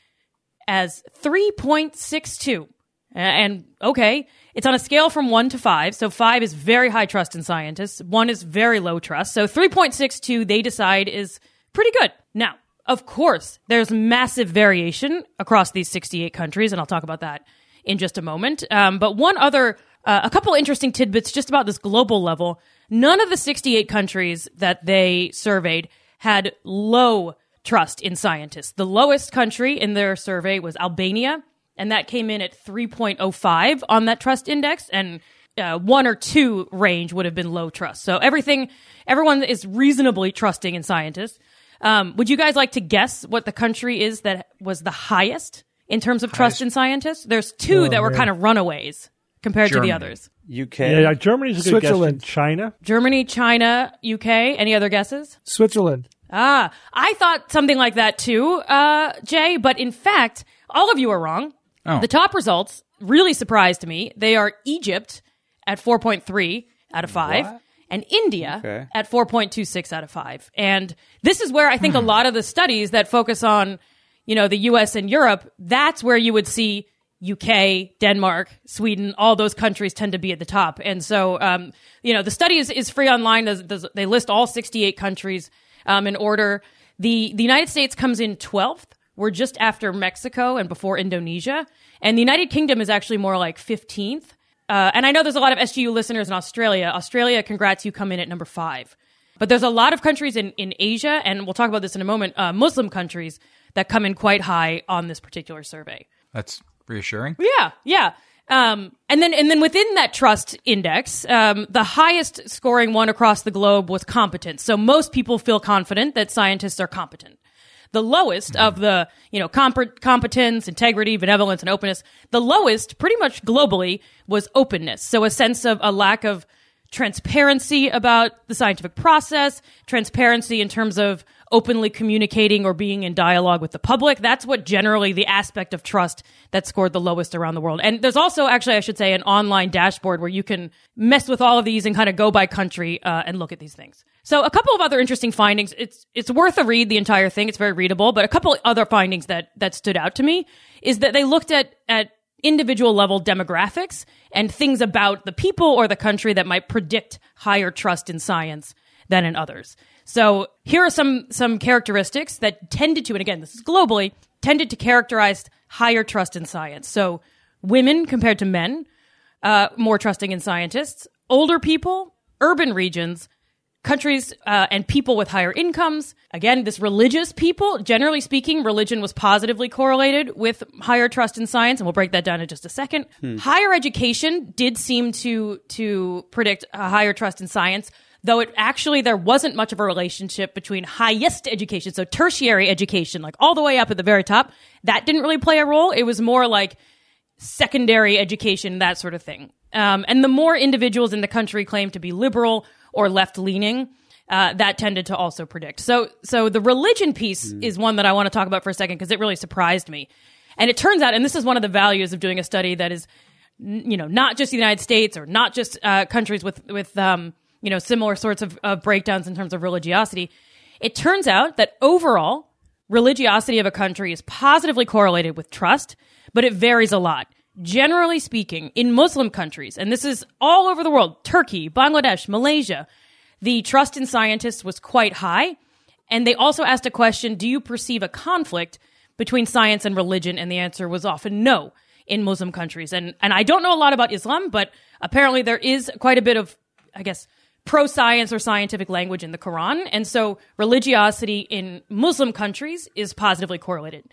as three point six two. And okay, it's on a scale from one to five. So five is very high trust in scientists. One is very low trust. So three point six two, they decide, is pretty good. Now, of course, there's massive variation across these sixty-eight countries, and I'll talk about that in just a moment. Um, but one other, uh, a couple interesting tidbits just about this global level. None of the sixty-eight countries that they surveyed had low trust in scientists. The lowest country in their survey was Albania, and that came in at three point oh five on that trust index, and uh, one or two range would have been low trust. So everything, everyone is reasonably trusting in scientists. Um, would you guys like to guess what the country is that was the highest in terms of trust in scientists? There's two Oh, that were man. kind of runaways compared Germany. to the others. U K. Yeah, Germany's a good guess. Switzerland. China. Germany, China, U K. Any other guesses? Switzerland. Ah, I thought something like that too, uh, Jay, but in fact, all of you are wrong. Oh. The top results really surprised me. They are Egypt at four point three out of five. What? And India Okay. at four point two six out of five. And this is where I think a lot of the studies that focus on, you know, the U S and Europe, that's where you would see U K, Denmark, Sweden, all those countries tend to be at the top. And so, um, you know, the study is, is free online. There's, there's, they list all sixty-eight countries um, in order. The, the United States comes in twelfth. We're just after Mexico and before Indonesia. And the United Kingdom is actually more like fifteenth. Uh, and I know there's a lot of S G U listeners in Australia. Australia, congrats, you come in at number five. But there's a lot of countries in, in Asia, and we'll talk about this in a moment, uh, Muslim countries that come in quite high on this particular survey. That's reassuring. Yeah, yeah. Um, and then, and then within that trust index, um, the highest scoring one across the globe was competence. So most people feel confident that scientists are competent. The lowest of the, you know, comp- competence, integrity, benevolence, and openness, the lowest pretty much globally was openness. So a sense of a lack of transparency about the scientific process, transparency in terms of openly communicating or being in dialogue with the public. That's what generally the aspect of trust that scored the lowest around the world. And there's also, actually, I should say, an online dashboard where you can mess with all of these and kind of go by country uh, and look at these things. So a couple of other interesting findings. It's it's worth a read, the entire thing. It's very readable. But a couple of other findings that that stood out to me is that they looked at at individual level demographics and things about the people or the country that might predict higher trust in science than in others. So here are some some characteristics that tended to, and again, this is globally, tended to characterize higher trust in science. So women compared to men, uh, more trusting in scientists, older people, urban regions, countries uh, and people with higher incomes. Again, this religious people, generally speaking, religion was positively correlated with higher trust in science, and we'll break that down in just a second. Hmm. Higher education did seem to to predict a higher trust in science, though it actually, there wasn't much of a relationship between highest education, so tertiary education, like all the way up at the very top. That didn't really play a role. It was more like secondary education, that sort of thing. Um, and the more individuals in the country claimed to be liberal or left-leaning, uh, that tended to also predict. So, so the religion piece mm. is one that I want to talk about for a second because it really surprised me. And it turns out, and this is one of the values of doing a study that is, you know, not just the United States or not just uh, countries with with um, you know, similar sorts of, of breakdowns in terms of religiosity. It turns out that overall, religiosity of a country is positively correlated with trust, but it varies a lot. Generally speaking, in Muslim countries, and this is all over the world, Turkey, Bangladesh, Malaysia, the trust in scientists was quite high. And they also asked a question, do you perceive a conflict between science and religion? And the answer was often no in Muslim countries. And, and I don't know a lot about Islam, but apparently there is quite a bit of, I guess, pro-science or scientific language in the Quran. And so religiosity in Muslim countries is positively correlated.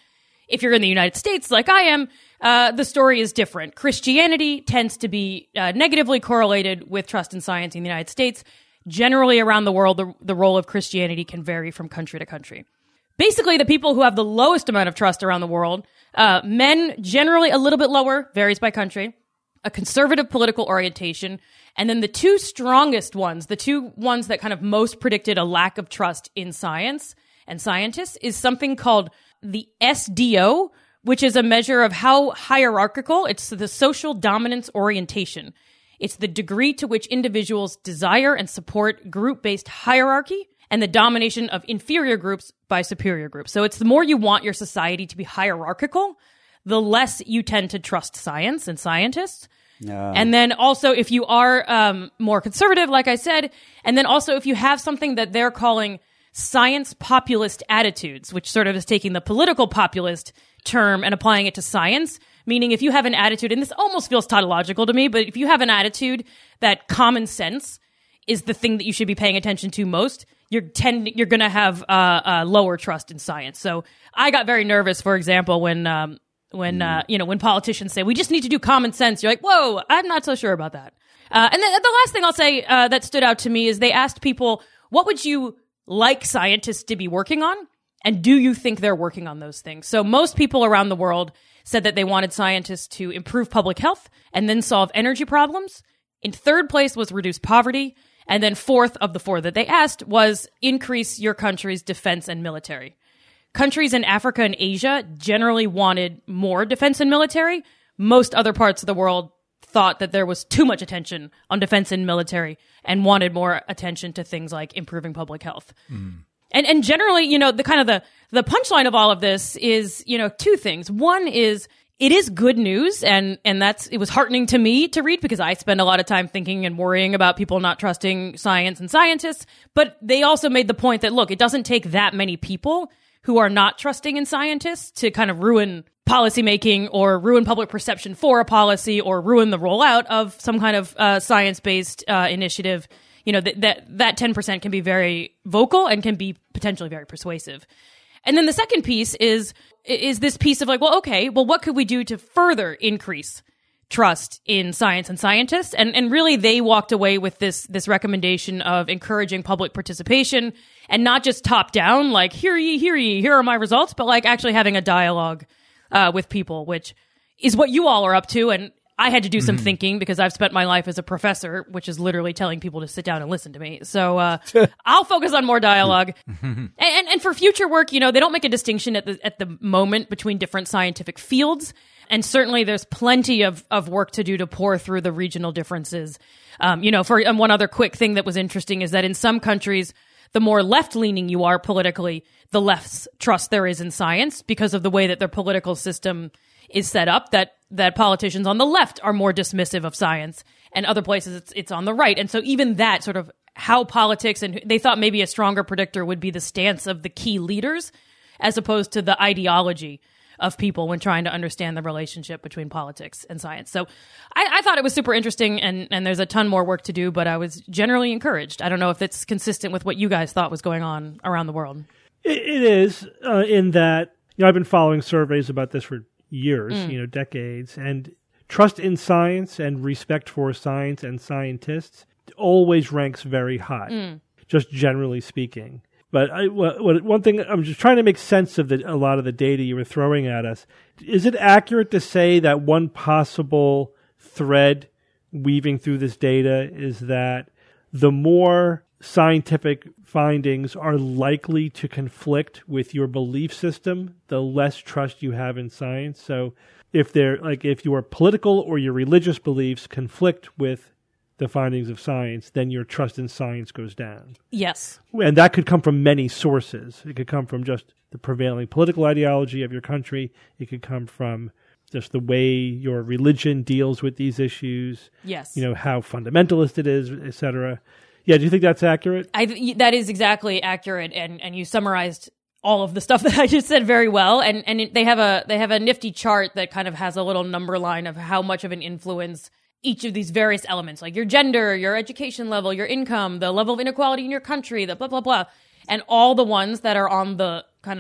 if you're in the United States like I am, uh, the story is different. Christianity tends to be uh, negatively correlated with trust in science in the United States. Generally around the world, the, the role of Christianity can vary from country to country. Basically, the people who have the lowest amount of trust around the world, uh, men generally a little bit lower, varies by country, a conservative political orientation, and then the two strongest ones, the two ones that kind of most predicted a lack of trust in science and scientists, is something called the S D O, which is a measure of how hierarchical, it's the social dominance orientation. It's the degree to which individuals desire and support group-based hierarchy and the domination of inferior groups by superior groups. So it's the more you want your society to be hierarchical, the less you tend to trust science and scientists. No. And then also if you are um, more conservative, like I said, and then also if you have something that they're calling science populist attitudes, which sort of is taking the political populist term and applying it to science, meaning if you have an attitude, and this almost feels tautological to me, but if you have an attitude that common sense is the thing that you should be paying attention to most, you're tend you're going to have uh, uh, lower trust in science. So I got very nervous, for example, when um, when uh, you know when politicians say we just need to do common sense. You're like, whoa, I'm not so sure about that. Uh, and then the last thing I'll say uh, that stood out to me is they asked people, what would you like scientists to be working on? And do you think they're working on those things? So most people around the world said that they wanted scientists to improve public health and then solve energy problems. In third place was reduce poverty. And then fourth of the four that they asked was increase your country's defense and military. Countries in Africa and Asia generally wanted more defense and military. Most other parts of the world thought that there was too much attention on defense and military and wanted more attention to things like improving public health. Mm. And and generally, you know, the kind of the the punchline of all of this is, you know, two things. One is it is good news, and and that's it was heartening to me to read because I spend a lot of time thinking and worrying about people not trusting science and scientists. But they also made the point that, look, it doesn't take that many people who are not trusting in scientists to kind of ruin policymaking or ruin public perception for a policy or ruin the rollout of some kind of uh, science-based uh, initiative. You know, that that that ten percent can be very vocal and can be potentially very persuasive. And then the second piece is is this piece of like, well, okay, well, what could we do to further increase trust in science and scientists? And and really, they walked away with this this recommendation of encouraging public participation and not just top down, like hear ye, hear ye, here are my results, but like actually having a dialogue uh, with people, which is what you all are up to. And I had to do some mm-hmm. thinking because I've spent my life as a professor, which is literally telling people to sit down and listen to me. So uh, I'll focus on more dialogue. and, and and for future work, you know, they don't make a distinction at the at the moment between different scientific fields. And certainly there's plenty of, of work to do to pour through the regional differences. Um, you know, for and one other quick thing that was interesting is that in some countries, the more left-leaning you are politically, the less trust there is in science because of the way that their political system is set up, that that politicians on the left are more dismissive of science, and other places it's it's on the right. And so even that sort of how politics, and they thought maybe a stronger predictor would be the stance of the key leaders as opposed to the ideology of people when trying to understand the relationship between politics and science. So I, I thought it was super interesting, and, and there's a ton more work to do, but I was generally encouraged. I don't know if it's consistent with what you guys thought was going on around the world. It, it is, uh, in that, you know, I've been following surveys about this for years, mm. you know, decades, and trust in science and respect for science and scientists always ranks very high, mm. just generally speaking. But I, what, what, one thing, I'm just trying to make sense of the, a lot of the data you were throwing at us. Is it accurate to say that one possible thread weaving through this data is that the more scientific findings are likely to conflict with your belief system, the less trust you have in science? So if they're like, if your political or your religious beliefs conflict with the findings of science, then your trust in science goes down. Yes. And that could come from many sources. It could come from just the prevailing political ideology of your country. It could come from just the way your religion deals with these issues. Yes. You know, how fundamentalist it is, et cetera. Yeah, do you think that's accurate? I, that is exactly accurate, and, and you summarized all of the stuff that I just said very well. And and it, they have a they have a nifty chart that kind of has a little number line of how much of an influence each of these various elements, like your gender, your education level, your income, the level of inequality in your country, the blah, blah, blah. And all the ones that are on the kind of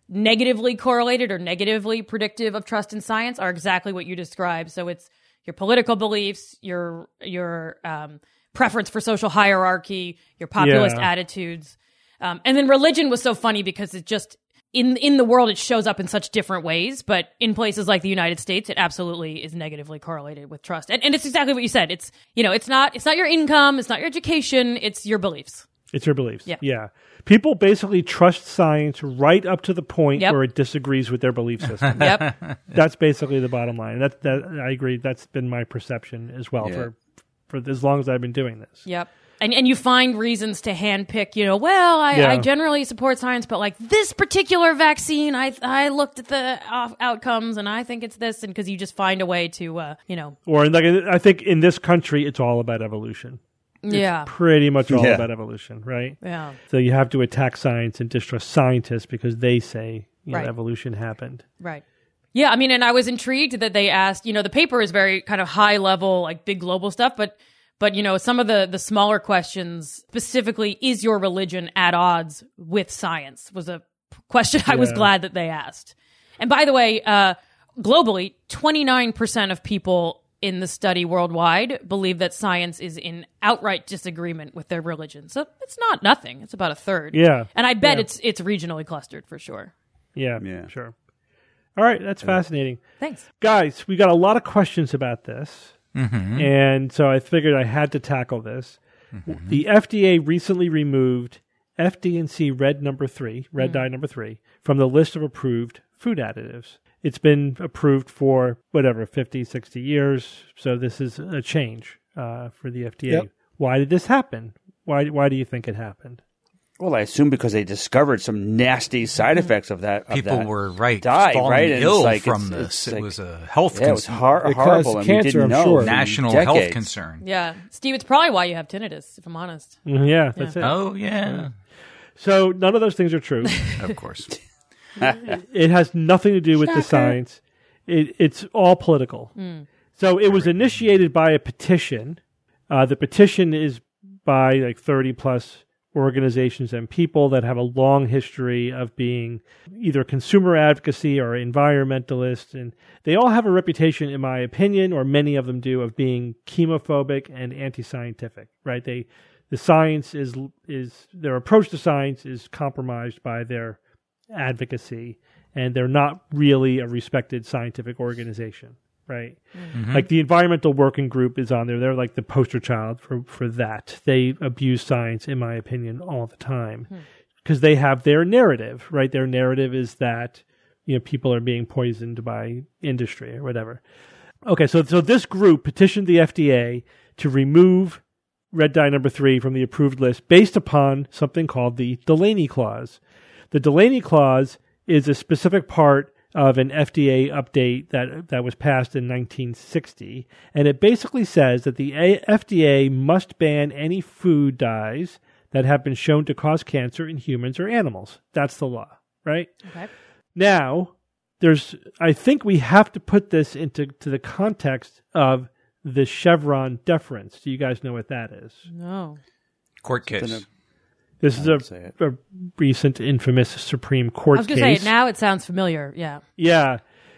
negatively correlated or negatively predictive of trust in science are exactly what you described. So it's your political beliefs, your your um, preference for social hierarchy, your populist Yeah. attitudes. Um, and then religion was so funny because it just, in in the world, it shows up in such different ways. But in places like the United States, it absolutely is negatively correlated with trust. And, and it's exactly what you said. It's, you know, it's not it's not your income, it's not your education, it's your beliefs. It's your beliefs. Yeah. Yeah. People basically trust science right up to the point Yep. where it disagrees with their belief system. Yep. That's basically the bottom line. That that I agree. That's been my perception as well Yeah. for for as long as I've been doing this. Yep. And and you find reasons to handpick, you know, well, I, Yeah. I generally support science, but like this particular vaccine, I I looked at the uh, outcomes and I think it's this, and because you just find a way to, uh, you know, Or like I think in this country, it's all about evolution. yeah, Pretty much all Yeah. about evolution, right? yeah, So you have to attack science and distrust scientists because they say you know, Right. evolution happened. right. Yeah, I mean, and I was intrigued that they asked, you know, the paper is very kind of high level, like big global stuff, but but you know, some of the the smaller questions, specifically, is your religion at odds with science, was a question I was Yeah. glad that they asked. And by the way, uh, globally, twenty-nine percent of people in the study worldwide believe that science is in outright disagreement with their religion. So it's not nothing. It's about a third. Yeah. And I bet Yeah. it's it's regionally clustered for sure. Yeah, Yeah. sure. All right, that's fascinating. Thanks. Guys, we got a lot of questions about this. Mm-hmm. And so I figured I had to tackle this. The F D A recently removed F D and C red number three, red dye number three, from the list of approved food additives. It's been approved for whatever, fifty, sixty years. So this is a change uh, for the F D A. Yep. Why did this happen? Why, why do you think it happened? Well, I assume because they discovered some nasty side effects of that. Of People that were right dye, falling right? And it's ill like- from it's- this. it's it like- was a health Yeah, it was concern. hor- It horrible, caused and cancer, we didn't I'm know sure. for National health decades. concern. Yeah. Steve, it's probably why you have tinnitus, if I'm honest. Mm, Yeah, that's it. Oh yeah, So none of those things are true. of course. It has nothing to do with the science. It, it's all political. So it was initiated by a petition. Uh, the petition is by like thirty plus organizations and people that have a long history of being either consumer advocacy or environmentalists. And they all have a reputation, in my opinion, or many of them do, of being chemophobic and anti-scientific, right? They, the science is, is, their approach to science is compromised by their advocacy, and they're not really a respected scientific organization, right? Like the Environmental Working Group is on there. They're like the poster child for, for that. They abuse science, in my opinion, all the time because they have their narrative, right? Their narrative is that, you know, people are being poisoned by industry or whatever. Okay, so so this group petitioned the F D A to remove red dye number three from the approved list based upon something called the Delaney Clause. The Delaney Clause is a specific part of an F D A update that that was passed in nineteen sixty, and it basically says that the A- F D A must ban any food dyes that have been shown to cause cancer in humans or animals. That's the law, right? Okay. Now, there's I think we have to put this into to the context of the Chevron deference. Do you guys know what that is? No. Court case. Something This is don't say a, it. a recent infamous Supreme Court I was case. going to say, now it sounds familiar. Yeah. Yeah.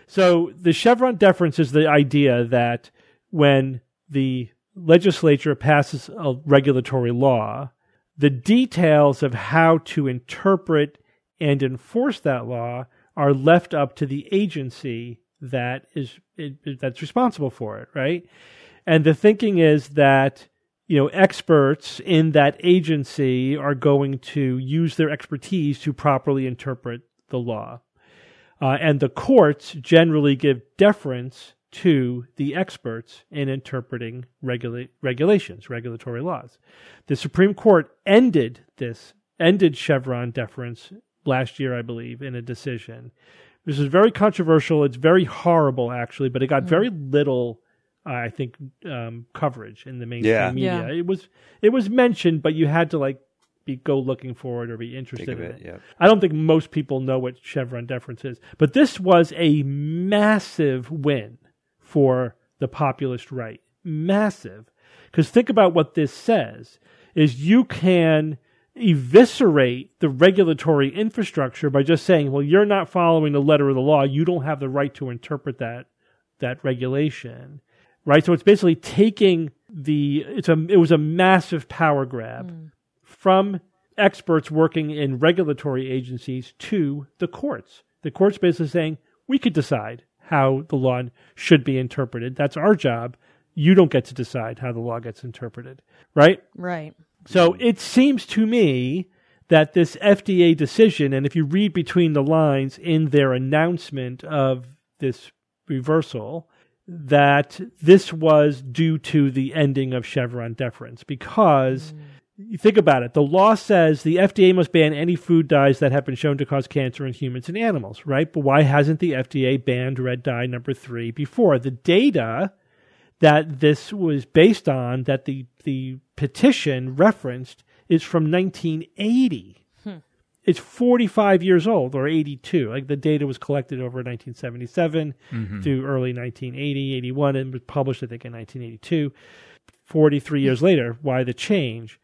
So the Chevron deference is the idea that when the legislature passes a regulatory law, the details of how to interpret and enforce that law are left up to the agency that is it, that's responsible for it, right? And the thinking is that you know, experts in that agency are going to use their expertise to properly interpret the law. Uh, and the courts generally give deference to the experts in interpreting regula- regulations, regulatory laws. The Supreme Court ended this, ended Chevron deference last year, I believe, in a decision. This is very controversial. It's very horrible, actually, but it got very little I think um, coverage in the mainstream Yeah. media. Yeah. It was it was mentioned, but you had to like be go looking for it or be interested Think of in it, it. yeah. I don't think most people know what Chevron deference is, but this was a massive win for the populist right. Massive, because think about what this says: is you can eviscerate the regulatory infrastructure by just saying, well, you're not following the letter of the law. You don't have the right to interpret that that regulation, right? So it's basically taking the, it's a, it was a massive power grab mm. from experts working in regulatory agencies to the courts. The courts basically saying, we could decide how the law should be interpreted. That's our job. You don't get to decide how the law gets interpreted, right? Right. So it seems to me that this F D A decision, and if you read between the lines in their announcement of this reversal, that this was due to the ending of Chevron deference. Because, mm. you think about it, the law says the F D A must ban any food dyes that have been shown to cause cancer in humans and animals, right? But why hasn't the F D A banned red dye number three before? The data that this was based on, that the, the petition referenced, is from nineteen eighty. Hmm. It's forty-five years old, or eighty-two. Like, the data was collected over nineteen seventy-seven mm-hmm. through early nineteen eighty, eighty-one, and was published, I think, in nineteen eighty-two. forty-three years later, why the change?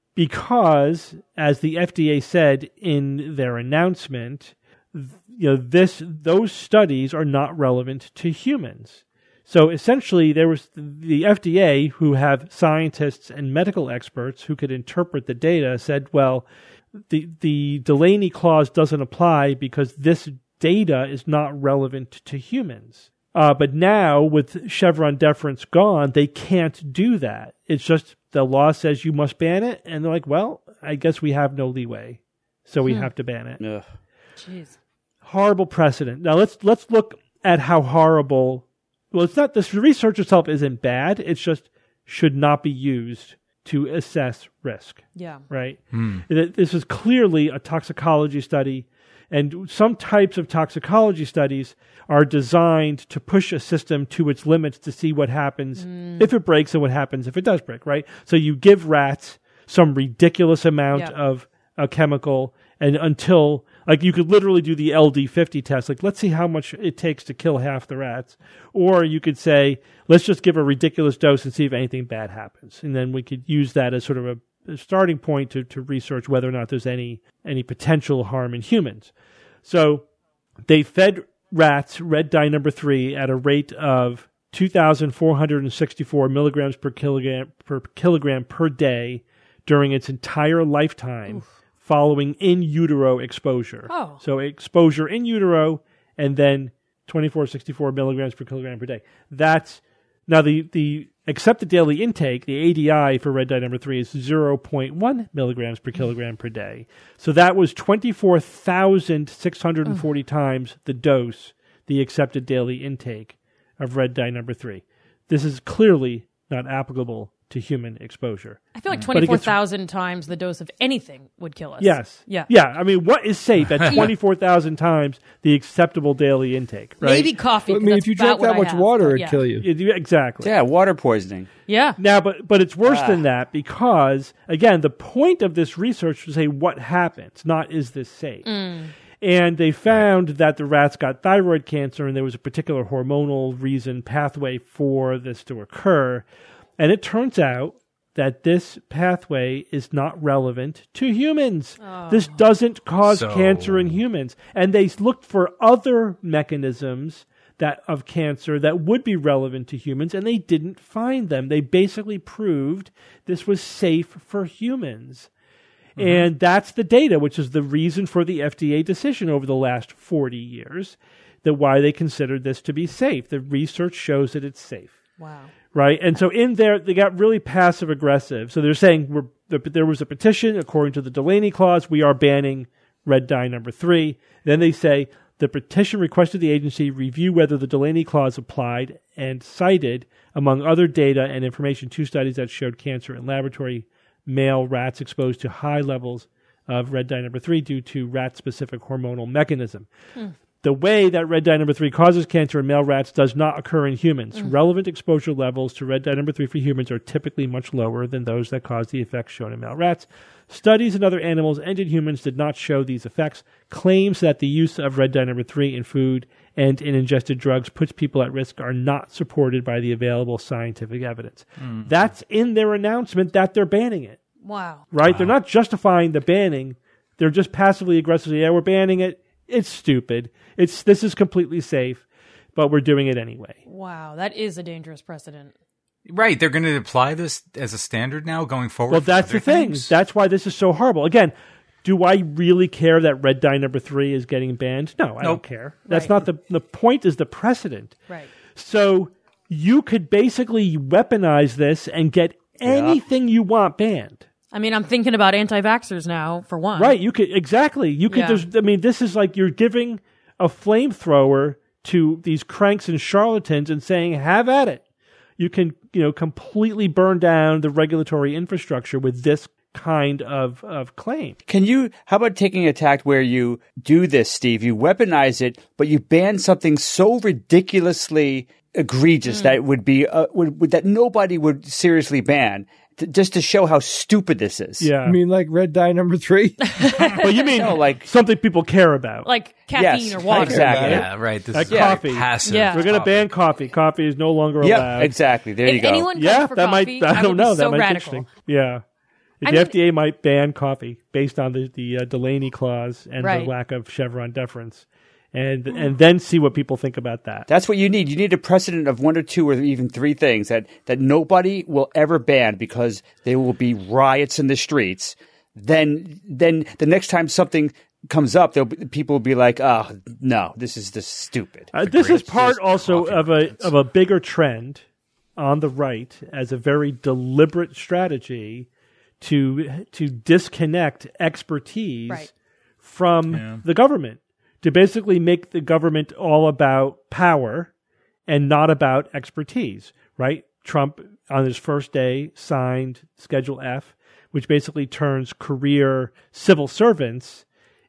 Because, as the F D A said in their announcement, you know, this those studies are not relevant to humans. So essentially, there was the F D A, who have scientists and medical experts who could interpret the data, said, well, the the Delaney clause doesn't apply because this data is not relevant to humans. Uh, but now, with Chevron deference gone, they can't do that. It's just the law says you must ban it, and they're like, well, I guess we have no leeway, so we hmm. have to ban it. Ugh. Jeez. Horrible precedent. Now let's let's look at how horrible. Well, it's not, this research itself isn't bad. It's just should not be used to assess risk. Yeah. Right? Hmm. This is clearly a toxicology study, and some types of toxicology studies are designed to push a system to its limits to see what happens mm. if it breaks and what happens if it does break, right? So you give rats some ridiculous amount yep. of a chemical, and until, like, you could literally do the L D fifty test, like, let's see how much it takes to kill half the rats. Or you could say, let's just give a ridiculous dose and see if anything bad happens. And then we could use that as sort of a, a starting point to, to research whether or not there's any, any potential harm in humans. So they fed rats red dye number three at a rate of two thousand four hundred sixty-four milligrams per kilogram per kilogram per day during its entire lifetime. Oof. Following in utero exposure. Oh. So exposure in utero and then twenty-four sixty-four milligrams per kilogram per day. That's now the, the accepted daily intake, the A D I for red dye number three, is zero point one milligrams per kilogram per day. So that was twenty-four thousand six hundred forty Ugh. Times the dose, the accepted daily intake of red dye number three. This is clearly not applicable to human exposure. I feel like twenty-four thousand times the dose of anything would kill us. Yes. Yeah. Yeah. I mean, what is safe at twenty-four thousand times the acceptable daily intake, right? Maybe coffee. Well, I mean, if you drank that much have, water, it'd yeah. kill you. Yeah, exactly. Yeah, water poisoning. Yeah. Now, but but it's worse Ah. than that because, again, the point of this research was to say what happens, not is this safe. Mm. And they found that the rats got thyroid cancer, and there was a particular hormonal reason, pathway for this to occur. And it turns out that this pathway is not relevant to humans. Oh. This doesn't cause So- cancer in humans. And they looked for other mechanisms that of cancer that would be relevant to humans, and they didn't find them. They basically proved this was safe for humans. Mm-hmm. And that's the data, which is the reason for the F D A decision over the last forty years, that why they considered this to be safe. The research shows that it's safe. Wow. Right, and so in there, they got really passive aggressive. So they're saying we're, there was a petition, according to the Delaney clause, we are banning red dye number three. Then they say the petition requested the agency review whether the Delaney clause applied and cited, among other data and information, two studies that showed cancer in laboratory male rats exposed to high levels of red dye number three due to rat-specific hormonal mechanism. Hmm. The way that red dye number three causes cancer in male rats does not occur in humans. Mm. Relevant exposure levels to red dye number three for humans are typically much lower than those that cause the effects shown in male rats. Studies in other animals and in humans did not show these effects. Claims that the use of red dye number three in food and in ingested drugs puts people at risk are not supported by the available scientific evidence. Mm. That's in their announcement that they're banning it. Wow. Right? Wow. They're not justifying the banning. They're just passively aggressively, yeah, we're banning it. It's stupid. It's This is completely safe, but we're doing it anyway. Wow, that is a dangerous precedent. Right, they're going to apply this as a standard now going forward. Well, that's the thing. Things? That's why this is so horrible. Again, do I really care that red dye number three is getting banned? No, I nope. don't care. That's right. not the the point. Is the precedent. Right. So you could basically weaponize this and get anything yeah. you want banned. I mean, I'm thinking about anti-vaxxers now, for one. Right. You could exactly. You could. Yeah. There's, I mean, this is like you're giving a flamethrower to these cranks and charlatans and saying, "Have at it." You can, you know, completely burn down the regulatory infrastructure with this kind of, of claim. Can you, how about taking a tact where you do this, Steve? You weaponize it, but you ban something so ridiculously egregious mm. that it would be, uh, would, would, that nobody would seriously ban, to, just to show how stupid this is. Yeah. I mean, like red dye number three? Well, you mean no, like something people care about. Like caffeine yes, or water. Exactly. Yeah, right. This like is coffee. Like passive. Yeah. We're going to ban coffee. Coffee is no longer yeah, allowed. Exactly. There if you go. Anyone yeah, for that coffee, might, I don't I know. so that might be radical. interesting. Yeah. The I mean, F D A might ban coffee based on the, the uh, Delaney clause and right. the lack of Chevron deference. And and then see what people think about that. That's what you need. You need a precedent of one or two or even three things that, that nobody will ever ban because there will be riots in the streets. Then then the next time something comes up, there'll be, people will be like, "Oh no, this is just stupid." Uh, this is part also of a of a bigger trend on the right as a very deliberate strategy to to disconnect expertise right. from yeah. the government. To basically make the government all about power and not about expertise, right? Trump, on his first day, signed Schedule F, which basically turns career civil servants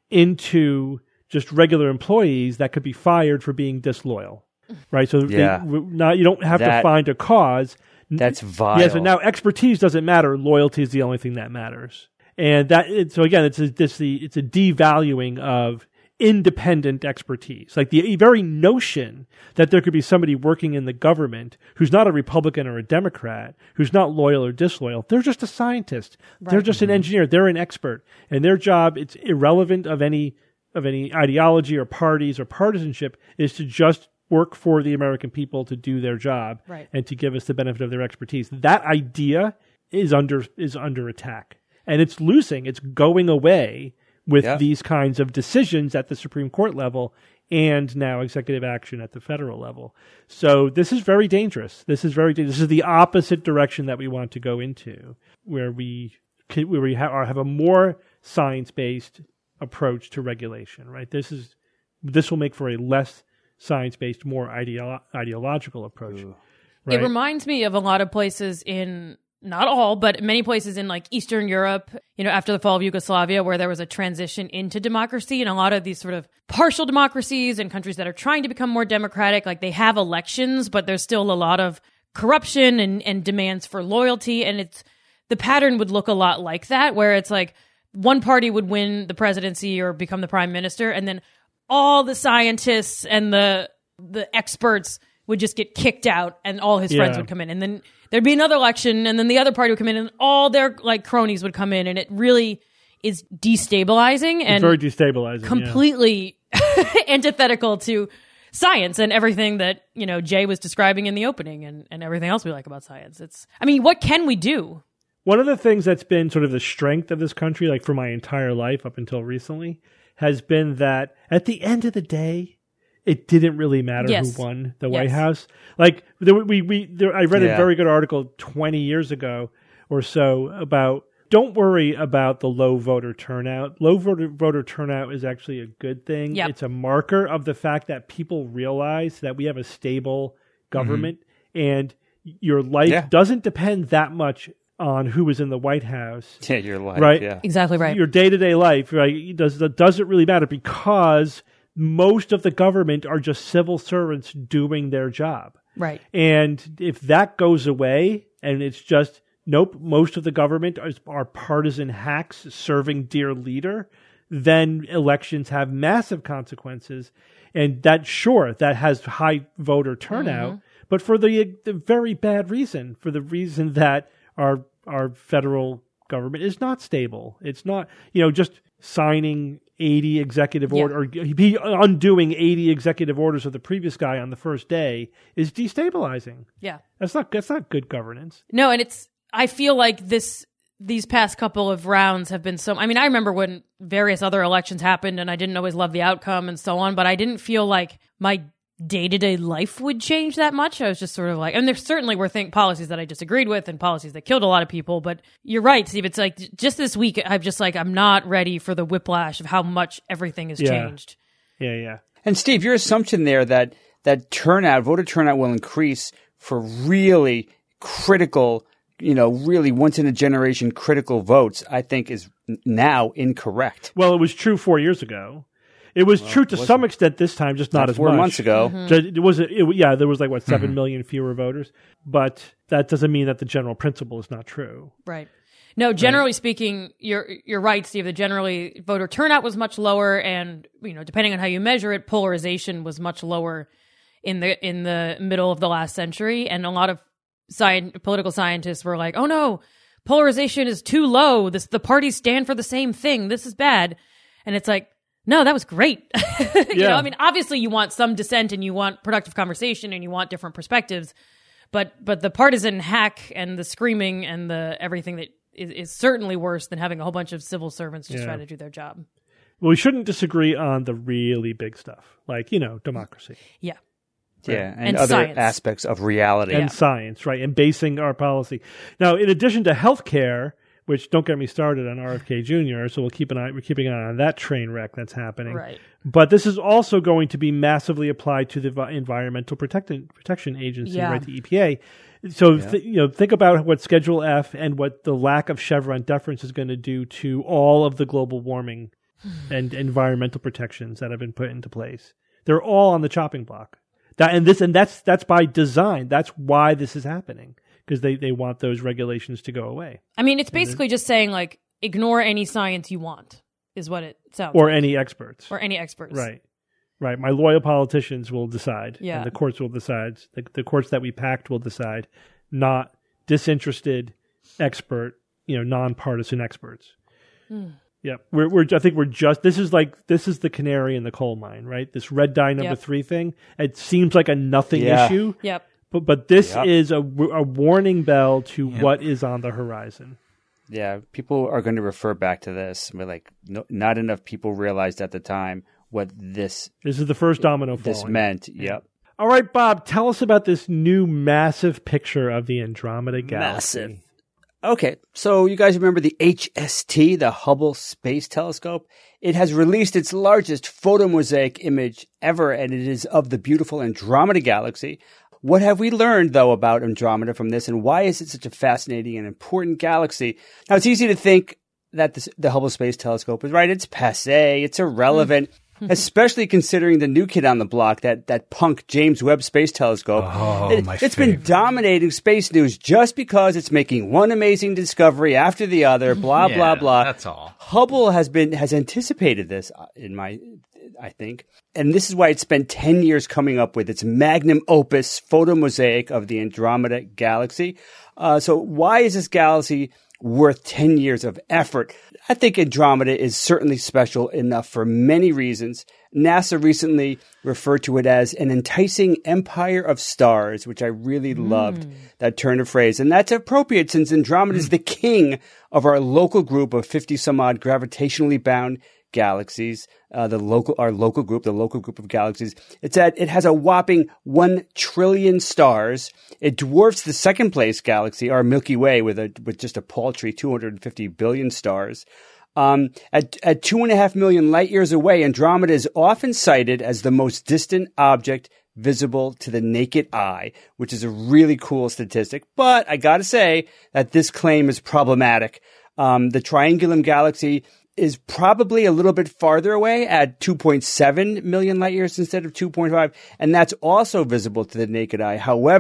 into just regular employees that could be fired for being disloyal, right? So yeah. they, not, you don't have that, to find a cause. That's vile. Yeah, so now expertise doesn't matter. Loyalty is the only thing that matters. And that, so again, it's a, it's the, it's a devaluing of independent expertise. Like the very notion that there could be somebody working in the government who's not a Republican or a Democrat, who's not loyal or disloyal. They're just a scientist. Right. They're just an engineer. They're an expert. And their job, it's irrelevant of any of any ideology or parties or partisanship, is to just work for the American people to do their job right. and to give us the benefit of their expertise. That idea is under is under attack. And it's losing. It's going away with yeah. these kinds of decisions at the Supreme Court level and now executive action at the federal level. So this is very dangerous. This is very dangerous. This is the opposite direction that we want to go into, where we where we have, have a more science-based approach to regulation. Right. This is this will make for a less science-based, more ideo- ideological approach. Right? It reminds me of a lot of places in. Not all, but many places in like Eastern Europe, you know, after the fall of Yugoslavia, where there was a transition into democracy, and a lot of these sort of partial democracies and countries that are trying to become more democratic, like they have elections, but there's still a lot of corruption and, and demands for loyalty. And it's, the pattern would look a lot like that, where it's like one party would win the presidency or become the prime minister, and then all the scientists and the, the experts would just get kicked out, and all his friends yeah. would come in. And then there'd be another election, and then the other party would come in, and all their like cronies would come in, and it really is destabilizing and it's very destabilizing, completely yeah. antithetical to science and everything that, you know, Jay was describing in the opening, and, and everything else we like about science. It's, I mean, what can we do? One of the things that's been sort of the strength of this country, like for my entire life up until recently, has been that at the end of the day, it didn't really matter yes. who won the yes. White House. Like there, we, we, there, I read yeah. a very good article twenty years ago or so about, don't worry about the low voter turnout. Low voter voter turnout is actually a good thing. Yep. It's a marker of the fact that people realize that we have a stable government, mm-hmm. and your life yeah. doesn't depend that much on who was in the White House. Yeah, your life. Right? Yeah. Exactly right. Your day-to-day life, right? Does doesn't really matter, because most of the government are just civil servants doing their job. Right. And if that goes away and it's just, nope, most of the government are, are partisan hacks serving dear leader, then elections have massive consequences. And that, sure, that has high voter turnout, mm-hmm. but for the, the very bad reason, for the reason that our our federal government is not stable. It's not, you know, just signing eighty executive Yeah. order or be undoing eighty executive orders of the previous guy on the first day is destabilizing. Yeah. That's not that's not good governance. No, and it's, I feel like this, these past couple of rounds have been so, I mean, I remember when various other elections happened and I didn't always love the outcome and so on, but I didn't feel like my day-to-day life would change that much. I was just sort of like, and there certainly were think policies that I disagreed with and policies that killed a lot of people, but you're right, Steve. It's like just this week, I'm just like, I'm not ready for the whiplash of how much everything has Yeah. changed. Yeah, yeah. And Steve, your assumption there that that turnout, voter turnout will increase for really critical, you know, really once in a generation critical votes, I think is now incorrect. Well, it was true four years ago. It was true to some extent this time, just not as Four much. months ago. Mm-hmm. Ju- It was, it, yeah, there was like, what, seven million fewer voters? But that doesn't mean that the general principle is not true. Right. No, generally speaking, you're you're right, Steve. That generally voter turnout was much lower, and you know, depending on how you measure it, polarization was much lower in the in the middle of the last century. And a lot of sci- political scientists were like, "Oh no, polarization is too low. This the parties stand for the same thing. This is bad." And it's like, no, that was great. you Yeah. know, I mean, obviously you want some dissent and you want productive conversation and you want different perspectives, but but the partisan hack and the screaming and the everything that is, is certainly worse than having a whole bunch of civil servants just Yeah. try to do their job. Well, we shouldn't disagree on the really big stuff, like, you know, democracy Yeah. Yeah, and, And other science. aspects of reality. and science, right? And basing our policy. Now, in addition to healthcare, which don't get me started on R F K Junior, so we'll keep an eye, we're keeping an eye on that train wreck that's happening. Right. But this is also going to be massively applied to the Vi- Environmental Protection Protection Agency, Yeah. right? The E P A. So, th- you know, think about what Schedule F and what the lack of Chevron deference is going to do to all of the global warming and environmental protections that have been put into place. They're all on the chopping block. That and this and that's that's by design. That's why this is happening, because they, they want those regulations to go away, I mean, it's basically just saying, like, ignore any science you want, is what it sounds or like. any experts. Or any experts. Right. Right. My loyal politicians will decide. Yeah. And the courts will decide. The, the courts that we packed will decide, not disinterested expert, you know, nonpartisan experts. Hmm. Yep. We're, we're, I think we're just, this is like, this is the canary in the coal mine, right? This red dye number Yep. three thing. It seems like a nothing Yeah. issue, Yep. but, but this Yep. is a, a warning bell to what is on the horizon. Yeah, people are going to refer back to this. We're like, no, not enough people realized at the time what this This is the first domino this falling. meant. Yep. All right, Bob, tell us about this new massive picture of the Andromeda Galaxy. Massive. Okay, so you guys remember the H S T, the Hubble Space Telescope? It has released its largest photomosaic image ever, and it is of the beautiful Andromeda Galaxy. What have we learned, though, about Andromeda from this, and why is it such a fascinating and important galaxy? Now, it's easy to think that this, the Hubble Space Telescope is right. It's passé. It's irrelevant, especially considering the new kid on the block, that, that punk James Webb Space Telescope. Oh, it, my It's been favorite. dominating space news just because it's making one amazing discovery after the other, blah, Yeah, blah, blah. that's all. Hubble has been has anticipated this, uh, in my, I think, and this is why it spent ten years coming up with its magnum opus photomosaic of the Andromeda Galaxy. Uh, so why is this galaxy worth ten years of effort? I think Andromeda is certainly special enough for many reasons. NASA recently referred to it as an enticing empire of stars, which I really loved that turn of phrase. And that's appropriate since Andromeda is the king of our local group of fifty some odd gravitationally bound galaxies, uh, the local, our local group, the local group of galaxies. It's at, it has a whopping one trillion stars. It dwarfs the second place galaxy, our Milky Way, with a, with just a paltry two hundred fifty billion stars. Um, at, at two and a half million light years away, Andromeda is often cited as the most distant object visible to the naked eye, which is a really cool statistic. But I gotta say that this claim is problematic. Um, the Triangulum Galaxy is probably a little bit farther away at two point seven million light years instead of two point five, and that's also visible to the naked eye. However,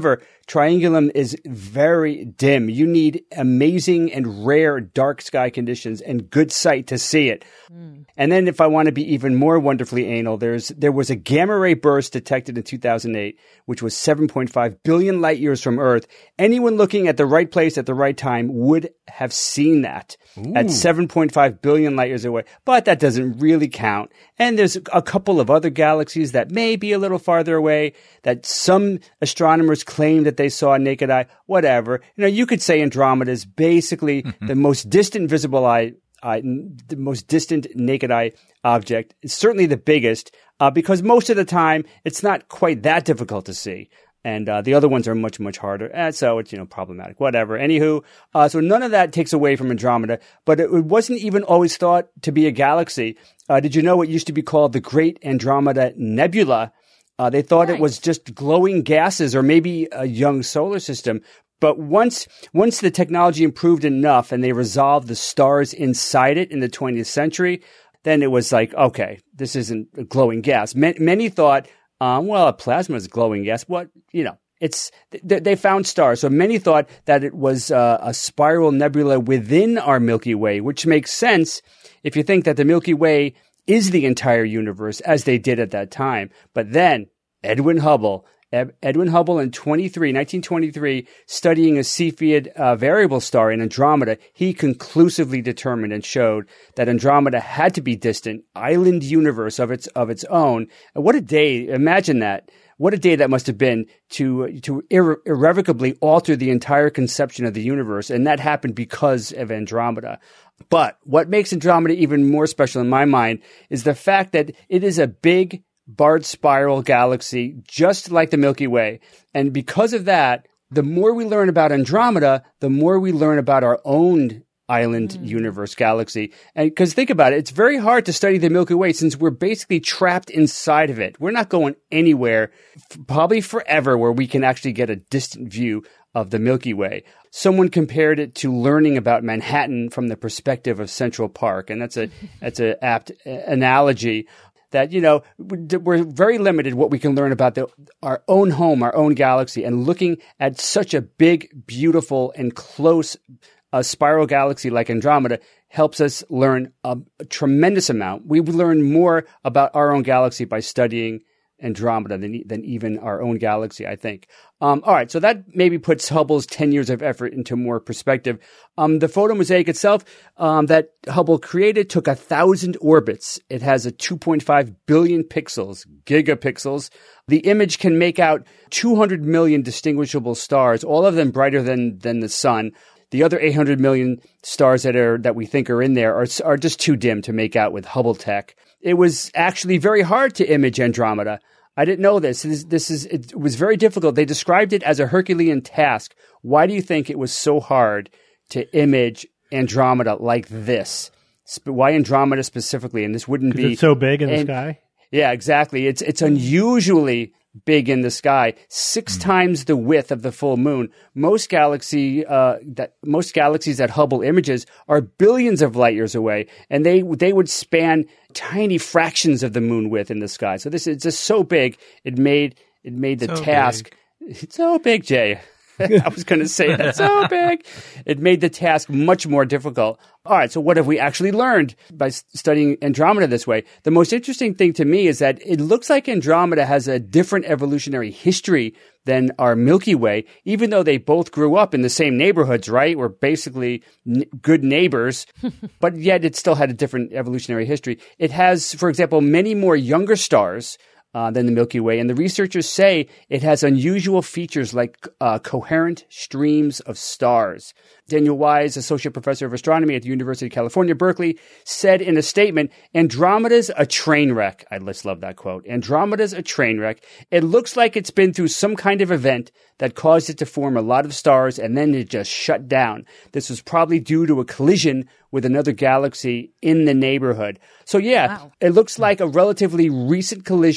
Triangulum is very dim. You need amazing and rare dark sky conditions and good sight to see it. Mm. And then if I want to be even more wonderfully anal, there's there was a gamma ray burst detected in two thousand eight, which was seven point five billion light years from Earth. Anyone looking at the right place at the right time would have seen that Ooh. At seven point five billion light years away. But that doesn't really count. And there's a couple of other galaxies that may be a little farther away that some astronomers claim that they saw naked eye, whatever. You know, you could say Andromeda is basically the most distant visible eye, uh, the most distant naked eye object. It's certainly the biggest uh, because most of the time it's not quite that difficult to see. And uh, the other ones are much, much harder. And so it's, you know, problematic, whatever. Anywho, uh, so none of that takes away from Andromeda, but it, it wasn't even always thought to be a galaxy. Uh, did you know it used to be called the Great Andromeda Nebula? Uh, they thought nice. It was just glowing gases or maybe a young solar system. But once once the technology improved enough and they resolved the stars inside it in the twentieth century, then it was like, okay, this isn't a glowing gas. Ma- many thought, um, well, a plasma is glowing gas. What, you know, it's th- they found stars. So many thought that it was uh, a spiral nebula within our Milky Way, which makes sense if you think that the Milky Way is the entire universe, as they did at that time. But then Edwin Hubble, Ed- Edwin Hubble in nineteen twenty-three, studying a Cepheid uh, variable star in Andromeda, he conclusively determined and showed that Andromeda had to be distant, island universe of its of its own. And what a day! Imagine that. What a day that must have been to to irre- irrevocably alter the entire conception of the universe, and that happened because of Andromeda. But what makes Andromeda even more special in my mind is the fact that it is a big barred spiral galaxy, just like the Milky Way. And because of that, the more we learn about Andromeda, the more we learn about our own island mm. universe galaxy. And because think about it, it's very hard to study the Milky Way since we're basically trapped inside of it. We're not going anywhere, f- probably forever, where we can actually get a distant view of the Milky Way. Someone compared it to learning about Manhattan from the perspective of Central Park. And that's a, that's an apt analogy that, you know, we're very limited what we can learn about the, our own home, our own galaxy, and looking at such a big, beautiful, and close uh, spiral galaxy like Andromeda helps us learn a, a tremendous amount. We learn more about our own galaxy by studying Andromeda than, than even our own galaxy, I think. Um, all right, so that maybe puts Hubble's ten years of effort into more perspective. Um, the photomosaic itself um, that Hubble created took a thousand orbits. It has a two point five billion pixels, gigapixels. The image can make out two hundred million distinguishable stars, all of them brighter than than the sun. The other eight hundred million stars that are that we think are in there are are just too dim to make out with Hubble tech. It was actually very hard to image Andromeda. I didn't know this. This, this is it was very difficult. They described it as a Herculean task. Why do you think it was so hard to image Andromeda like this? Why Andromeda specifically? And this wouldn't be it's so big in and, the sky. Yeah, exactly. It's it's unusually big in the sky, six mm. times the width of the full moon. Most galaxy uh, that most galaxies that Hubble images are billions of light years away, and they they would span tiny fractions of the moon width in the sky. So this is just so big. It made it made the so task big. so big, Jay. I was going to say that so big. It made the task much more difficult. All right, so what have we actually learned by studying Andromeda this way? The most interesting thing to me is that it looks like Andromeda has a different evolutionary history than our Milky Way, even though they both grew up in the same neighborhoods, right? We're basically n- good neighbors, but yet it still had a different evolutionary history. It has, for example, many more younger stars Uh, than the Milky Way. And the researchers say it has unusual features like uh, coherent streams of stars. Daniel Wise, associate professor of astronomy at the University of California, Berkeley, said in a statement, Andromeda's a train wreck. I just love that quote. Andromeda's a train wreck. It looks like it's been through some kind of event that caused it to form a lot of stars and then it just shut down. This was probably due to a collision with another galaxy in the neighborhood. So yeah, wow. It looks like a relatively recent collision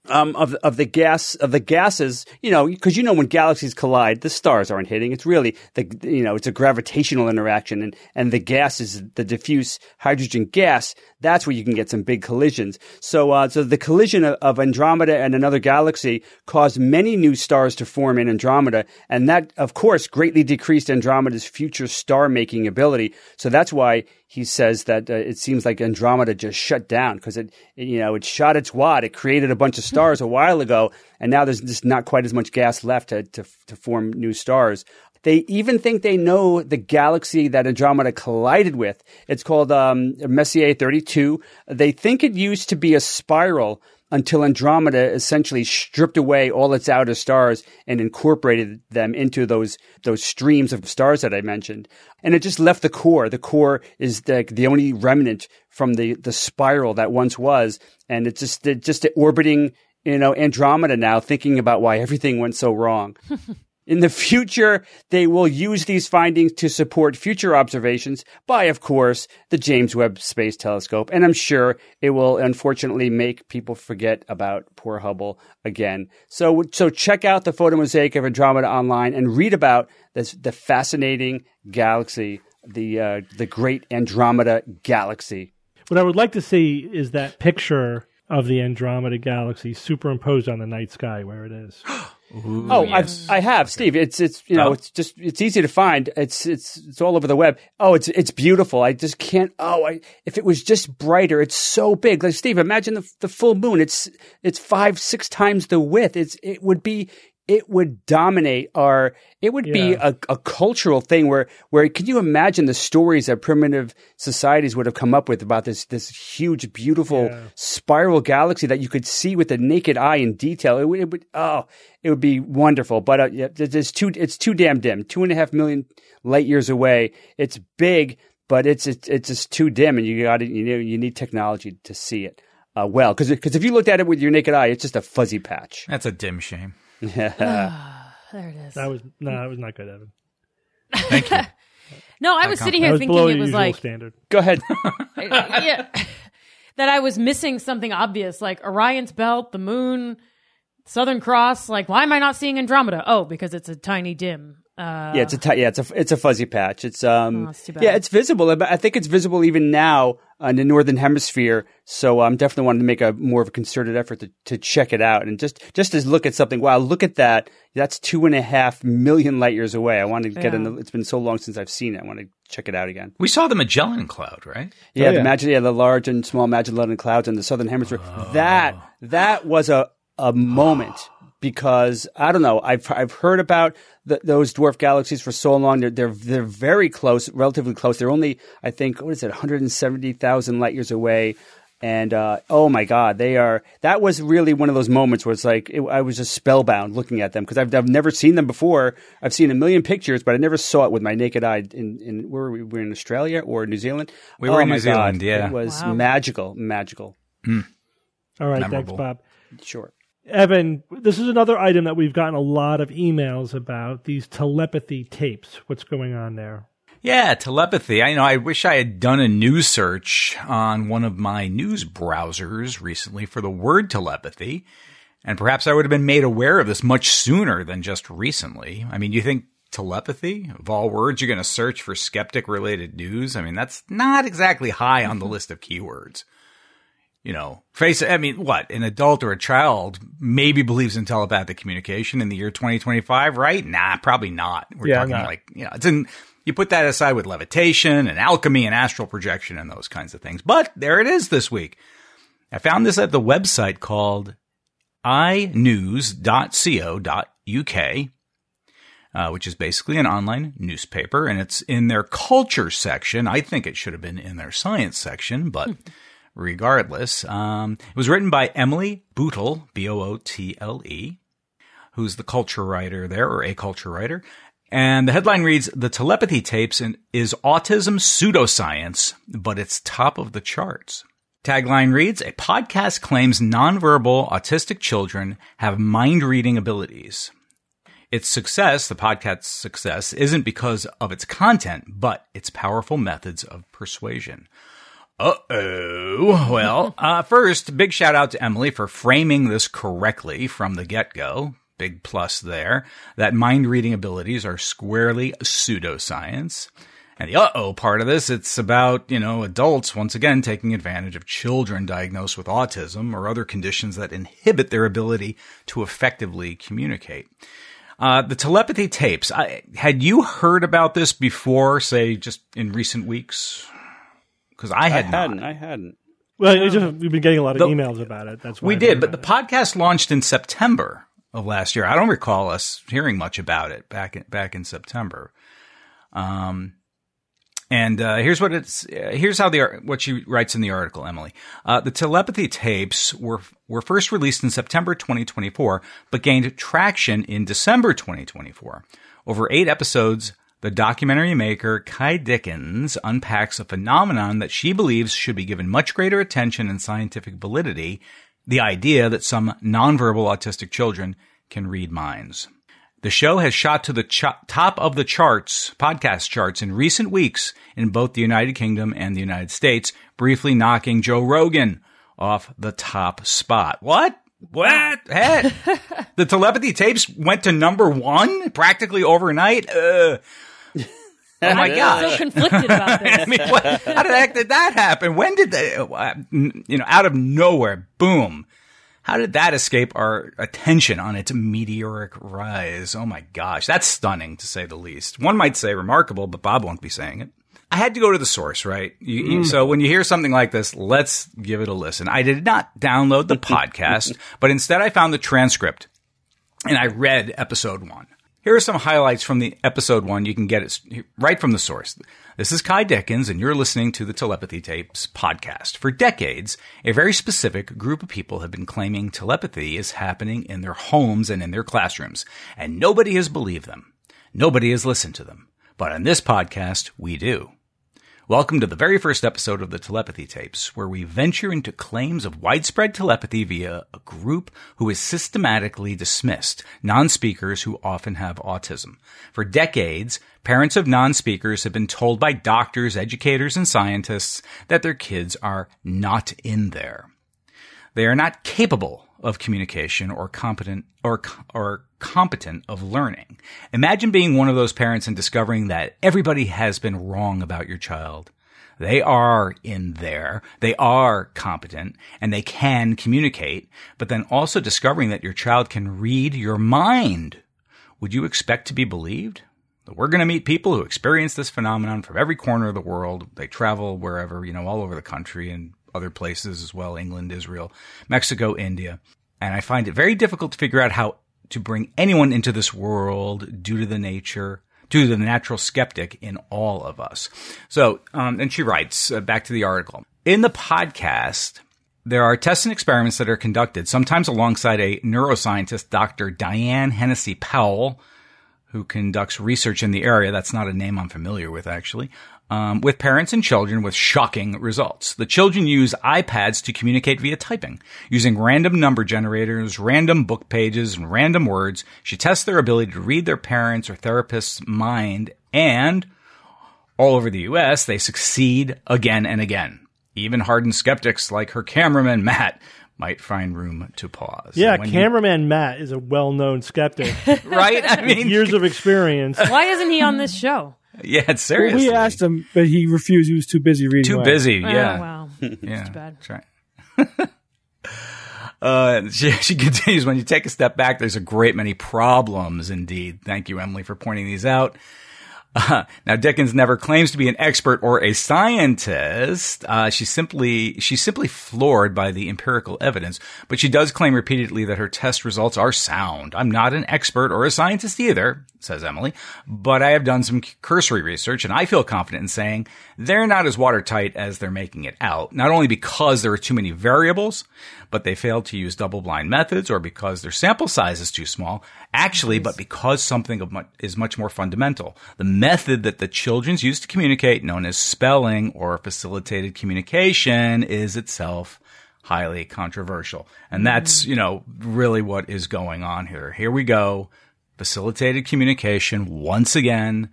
Um, of of the gas of the gases, you know, because you know when galaxies collide, the stars aren't hitting. It's really the you know it's a gravitational interaction, and and the gas is the diffuse hydrogen gas. That's where you can get some big collisions. So, uh, so the collision of, of Andromeda and another galaxy caused many new stars to form in Andromeda, and that, of course, greatly decreased Andromeda's future star-making ability. So that's why he says that uh, it seems like Andromeda just shut down because it, it, you know, it shot its wad. It created a bunch of stars a while ago, and now there's just not quite as much gas left to to, to form new stars. They even think they know the galaxy that Andromeda collided with. It's called um, Messier thirty-two. They think it used to be a spiral until Andromeda essentially stripped away all its outer stars and incorporated them into those those streams of stars that I mentioned. And it just left the core. The core is the, the only remnant from the, the spiral that once was. And it's just, it's just orbiting, you know, Andromeda now, thinking about why everything went so wrong. In the future, they will use these findings to support future observations by, of course, the James Webb Space Telescope. And I'm sure it will unfortunately make people forget about poor Hubble again. So, so check out the photo mosaic of Andromeda online and read about this, the fascinating galaxy, the, uh, the great Andromeda galaxy. What I would like to see is that picture of the Andromeda galaxy superimposed on the night sky where it is. Ooh, oh, yes. I've, I have, okay. Steve. It's it's you know oh. it's just it's easy to find. It's it's it's all over the web. Oh, it's it's beautiful. I just can't. Oh, I, if it was just brighter. It's so big. Like Steve, imagine the the full moon. It's it's five six times the width. It's it would be. It would dominate our, it would yeah. be a, a cultural thing where, where can you imagine the stories that primitive societies would have come up with about this, this huge, beautiful yeah. spiral galaxy that you could see with the naked eye in detail. It would, it would oh, it would be wonderful. But uh, yeah, it's too, it's too damn dim, two and a half million light years away. It's big, but it's, it's, it's just too dim, and you got to, you know, you need technology to see it uh, well. Cause, cause if you looked at it with your naked eye, it's just a fuzzy patch. That's a dim shame. Yeah. There it is. That was no, that was not good, Evan. Thank you. No, I was sitting here was thinking it was like standard. Go ahead. yeah, that I was missing something obvious, like Orion's belt, the moon, Southern Cross. Like, why am I not seeing Andromeda? Oh, because it's a tiny dim. Uh, yeah, it's a t- yeah, it's a it's a fuzzy patch. It's um, oh, it's too bad. yeah, it's visible. I think it's visible even now in the northern hemisphere. So I'm um, definitely wanting to make a more of a concerted effort to, to check it out and just just to look at something. Wow, look at that! That's two and a half million light years away. I want to get yeah. in. The, it's been so long since I've seen it. I want to check it out again. We saw the Magellan Cloud, right? Yeah, oh, the yeah. Mag- yeah, the large and small Magellan Clouds in the southern hemisphere. Oh. That that was a a moment. Oh. Because I don't know, I've I've heard about the, those dwarf galaxies for so long. They're they're they're very close, relatively close. They're only, I think, what is it, one hundred seventy thousand light years away. And uh, oh my God, they are. That was really one of those moments where it's like it, I was just spellbound looking at them because I've I've never seen them before. I've seen a million pictures, but I never saw it with my naked eye. In in where were we? We were in Australia or New Zealand? We were oh in New Zealand. God. Yeah, it was wow. magical, magical. Mm. All right, Memorable. thanks, Bob. Sure. Evan, this is another item that we've gotten a lot of emails about, these telepathy tapes. What's going on there? Yeah, telepathy. I you know. I wish I had done a news search on one of my news browsers recently for the word telepathy, and perhaps I would have been made aware of this much sooner than just recently. I mean, you think telepathy, of all words, you're going to search for skeptic-related news? I mean, that's not exactly high on the list of keywords. You know, face, I mean, what, an adult or a child maybe believes in telepathic communication in the year twenty twenty-five, right? Nah, probably not. We're yeah, talking not. like, you know, it's in, you put that aside with levitation and alchemy and astral projection and those kinds of things. But there it is this week. I found this at the website called i news dot co dot u k, uh, which is basically an online newspaper, and it's in their culture section. I think it should have been in their science section, but regardless, um, it was written by Emily Bootle, B O O T L E, who's the culture writer there, or a culture writer. And the headline reads, "The telepathy tapes is autism pseudoscience, but it's top of the charts." Tagline reads, "A podcast claims nonverbal autistic children have mind-reading abilities. Its success, the podcast's success, isn't because of its content, but its powerful methods of persuasion." Uh-oh. Well, uh, first, big shout out to Emily for framing this correctly from the get-go. Big plus there. That mind-reading abilities are squarely pseudoscience. And the uh-oh part of this, it's about, you know, adults, once again, taking advantage of children diagnosed with autism or other conditions that inhibit their ability to effectively communicate. Uh, the telepathy tapes, I, had you heard about this before, say, just in recent weeks? Because I had I hadn't. not. I hadn't. Well, it's just, we've been getting a lot of The- emails about it. That's why We I've did, heard but the about podcast launched in September of last year. I don't recall us hearing much about it back in, back in September. Um, and uh, here's what it's uh, here's how the ar- what she writes in the article, Emily. Uh, the telepathy tapes were were first released in September twenty twenty-four, but gained traction in December twenty twenty-four. Over eight episodes, the documentary maker Kai Dickens unpacks a phenomenon that she believes should be given much greater attention and scientific validity: the idea that some nonverbal autistic children can read minds. The show has shot to the ch- top of the charts, podcast charts, in recent weeks in both the United Kingdom and the United States, briefly knocking Joe Rogan off the top spot. What? What? Hey, the telepathy tapes went to number one practically overnight? Uh, oh my I'm gosh. so conflicted about this. I mean, what, how the heck did that happen? When did they, uh, you know, out of nowhere, boom. How did that escape our attention on its meteoric rise? Oh my gosh, that's stunning to say the least. One might say remarkable, but Bob won't be saying it. I had to go to the source, right? You, you, so when you hear something like this, let's give it a listen. I did not download the podcast, but instead I found the transcript and I read episode one. Here are some highlights from the episode one. You can get it right from the source. This is Kai Dickens, and you're listening to the Telepathy Tapes podcast. For decades, a very specific group of people have been claiming telepathy is happening in their homes and in their classrooms, and nobody has believed them. Nobody has listened to them. But on this podcast, we do. Welcome to the very first episode of the Telepathy Tapes, where we venture into claims of widespread telepathy via a group who has systematically dismissed non-speakers who often have autism. For decades, parents of non-speakers have been told by doctors, educators, and scientists that their kids are not in there. They are not capable of communication or competent or or competent of learning. Imagine being one of those parents and discovering that everybody has been wrong about your child. They are in there, they are competent, and they can communicate, but then also discovering that your child can read your mind. Would you expect to be believed? We're going to meet people who experience this phenomenon from every corner of the world. They travel wherever, you know, all over the country and other places as well, England, Israel, Mexico, India. And I find it very difficult to figure out how to bring anyone into this world due to the nature, due to the natural skeptic in all of us. So, um, and she writes, uh, back to the article. In the podcast, there are tests and experiments that are conducted, sometimes alongside a neuroscientist, Doctor Diane Hennessy Powell, who conducts research in the area. That's not a name I'm familiar with, actually. Um, with parents and children with shocking results. The children use iPads to communicate via typing. Using random number generators, random book pages, and random words, she tests their ability to read their parents' or therapist's mind, and all over the U S, they succeed again and again. Even hardened skeptics like her cameraman, Matt, might find room to pause. Yeah, When cameraman Matt is a well-known skeptic. he- right? I mean, Years of experience. Why isn't he on this show? yeah, Well, seriously. we asked him, but he refused. He was too busy reading. Too Wire. busy, yeah. Oh, wow. Yeah, Too bad. that's right. uh, she, she continues, when you take a step back, there's a great many problems indeed. Thank you, Emily, for pointing these out. Uh, now, Dickens never claims to be an expert or a scientist. Uh, she's simply, she's simply floored by the empirical evidence, but she does claim repeatedly that her test results are sound. I'm not an expert or a scientist either, says Emily, but I have done some cursory research and I feel confident in saying they're not as watertight as they're making it out. Not only because there are too many variables, but they failed to use double-blind methods, or because their sample size is too small, actually, but because something of much, is much more fundamental. The method that the children use to communicate, known as spelling or facilitated communication, is itself highly controversial. And that's, you know, really what is going on here. Here we go. Facilitated communication, once again.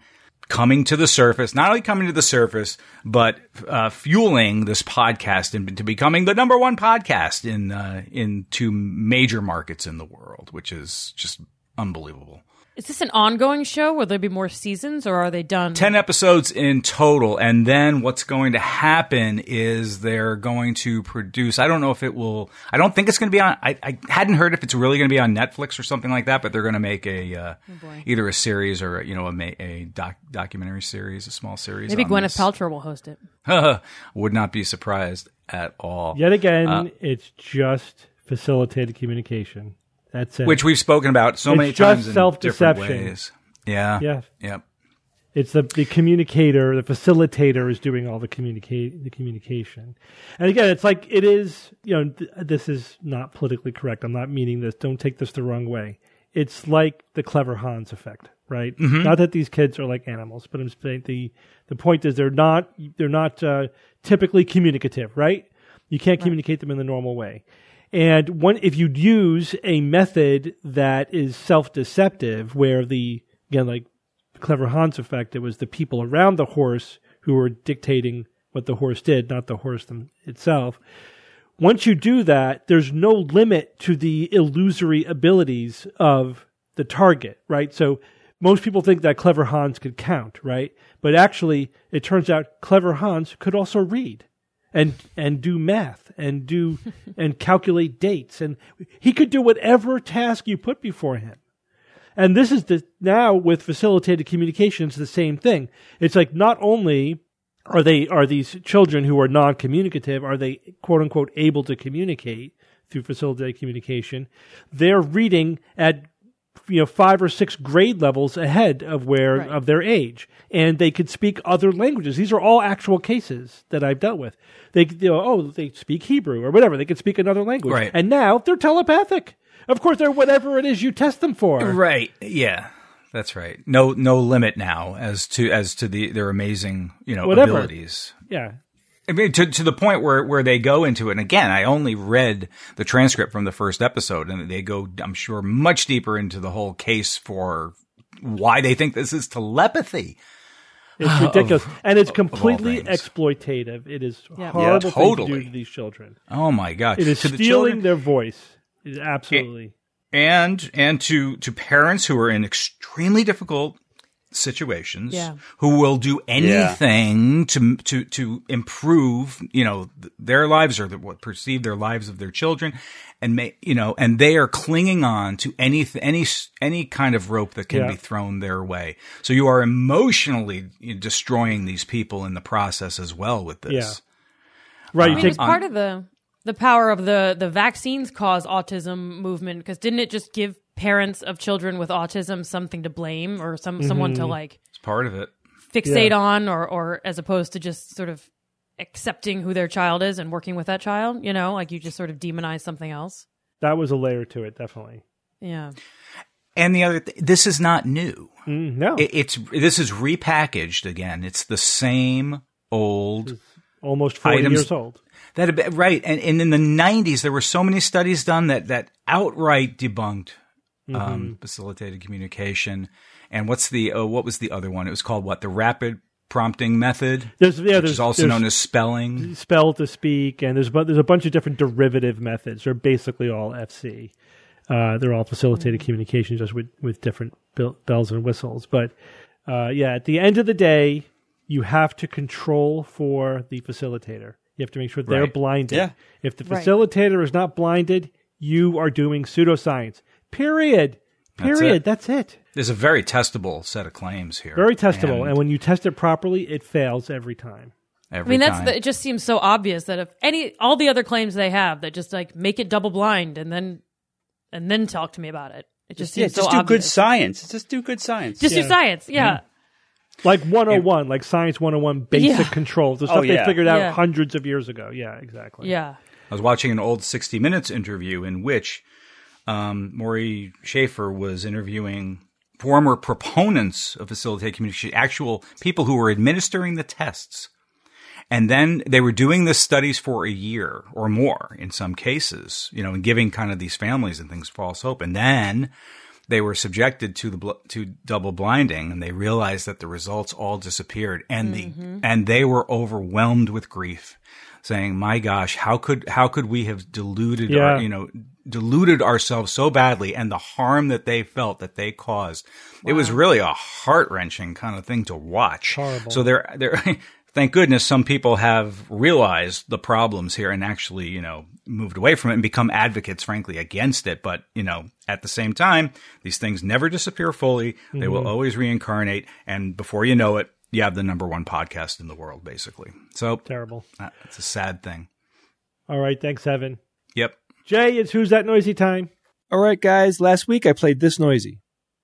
coming to the surface, not only coming to the surface, but uh, fueling this podcast into becoming the number one podcast in uh, in two major markets in the world, which is just unbelievable. Is this an ongoing show? Will there be more seasons, or are they done? Ten episodes in total, and then what's going to happen is they're going to produce. I don't know if it will. I don't think it's going to be on. I, I hadn't heard if it's really going to be on Netflix or something like that. But they're going to make a uh, oh either a series or you know a, a doc, documentary series, a small series. Maybe on Gwyneth this. Paltrow will host it. Would not be surprised at all. Yet again, Uh, it's just facilitated communication. That's it. Which we've spoken about so It's many just times in different self-deception. ways. Yeah. Yeah. Yep. It's the, the communicator, the facilitator is doing all the communicate the communication. And again, it's like it is, you know, th- this is not politically correct. I'm not meaning this. Don't take this the wrong way. It's like the clever Hans effect, right? Mm-hmm. Not that these kids are like animals, but I'm saying the the point is they're not they're not uh, typically communicative, right? You can't communicate them in the normal way. And one, if you use a method that is self-deceptive, where the, again, like the clever Hans effect, it was the people around the horse who were dictating what the horse did, not the horse them, itself. Once you do that, there's no limit to the illusory abilities of the target, right? So most people think that clever Hans could count, right? But actually, it turns out clever Hans could also read. And and do math and do and calculate dates, and he could do whatever task you put before him. And this is the now with facilitated communication, it's the same thing. It's like not only are they are these children who are non-communicative, are they quote unquote able to communicate through facilitated communication, they're reading at you know five or six grade levels ahead of where Right. of their age, and they could speak other languages. These are all actual cases that I've dealt with. They you know, oh they speak Hebrew or whatever. They could speak another language, Right. and now they're telepathic. Of course, they're whatever it is you test them for. Right. Yeah. That's right. No, no limit now as to as to the their amazing you know Whatever. abilities. Yeah, I mean, to to the point where where they go into it. And again, I only read the transcript from the first episode, and they go, I'm sure, much deeper into the whole case for why they think this is telepathy. it's ridiculous, Of- and it's of all completely things. exploitative. It is Yeah. horrible Yeah, thing to totally. do to these children. Oh my God! It is To the stealing children- their voice. It is absolutely. and and to to parents who are in extremely difficult situations, Yeah. who will do anything to to to improve, you know, th- their lives or the, what perceive their lives of their children, and may you know, and they are clinging on to any any any kind of rope that can Yeah. be thrown their way. So you are emotionally destroying these people in the process as well with this. Yeah. Right, I you mean, take it's part of the the power of the the vaccines cause autism movement, because didn't it just give parents of children with autism something to blame or some someone to like It's part of it. fixate Yeah. on, or or as opposed to just sort of accepting who their child is and working with that child, you know, like you just sort of demonize something else. that was a layer to it, definitely. Yeah. And the other, th- this is not new. Mm, no, It, it's this is repackaged again. It's the same old almost forty items- years old. that have been- right. And, and in the nineties, there were so many studies done that that outright debunked Mm-hmm. um, facilitated communication. And what's the uh, what was the other one? It was called what? The rapid prompting method, There's yeah, which there's is also there's known as spelling. spell to speak, and there's bu- there's a bunch of different derivative methods. They're basically all F C. Uh, they're all facilitated communication, just with with different bell- bells and whistles. But uh, yeah, at the end of the day, you have to control for the facilitator. You have to make sure they're Right. blinded. Yeah. If the Right. facilitator is not blinded, you are doing pseudoscience. Period. That's Period. it. That's it. There's a very testable set of claims here. Very testable. And, And when you test it properly, it fails every time. every I mean, that's time. the, it. Just seems so obvious that if any all the other claims they have that just like make it double blind and then and then talk to me about it. It just Yeah, seems just so do obvious. good science. Just do good science. Just Yeah. do science. Yeah. Like one oh one, like Science one oh one, basic Yeah. controls, the Oh, stuff they yeah. figured out Yeah. hundreds of years ago. Yeah, exactly. Yeah. I was watching an old sixty minutes interview in which um, Maury Schaefer was interviewing former proponents of facilitated communication, actual people who were administering the tests. And then they were doing the studies for a year or more in some cases, you know, and giving kind of these families and things false hope. And then they were subjected to the bl- to double blinding, and they realized that the results all disappeared, and Mm-hmm. the and they were overwhelmed with grief, saying, "My gosh, how could how could we have deluded Yeah. our, you know deluded ourselves so badly?" And the harm that they felt that they caused, it was really a heart wrenching kind of thing to watch. Horrible. So they're they're. Thank goodness some people have realized the problems here and actually, you know, moved away from it and become advocates, frankly, against it. But, you know, at the same time, these things never disappear fully. Mm-hmm. They will always reincarnate. And before you know it, you have the number one podcast in the world, basically. So Terrible. Uh, it's a sad thing. All right. Thanks, Evan. Yep. Jay, it's Who's That Noisy time. All right, guys. Last week I played This Noisy.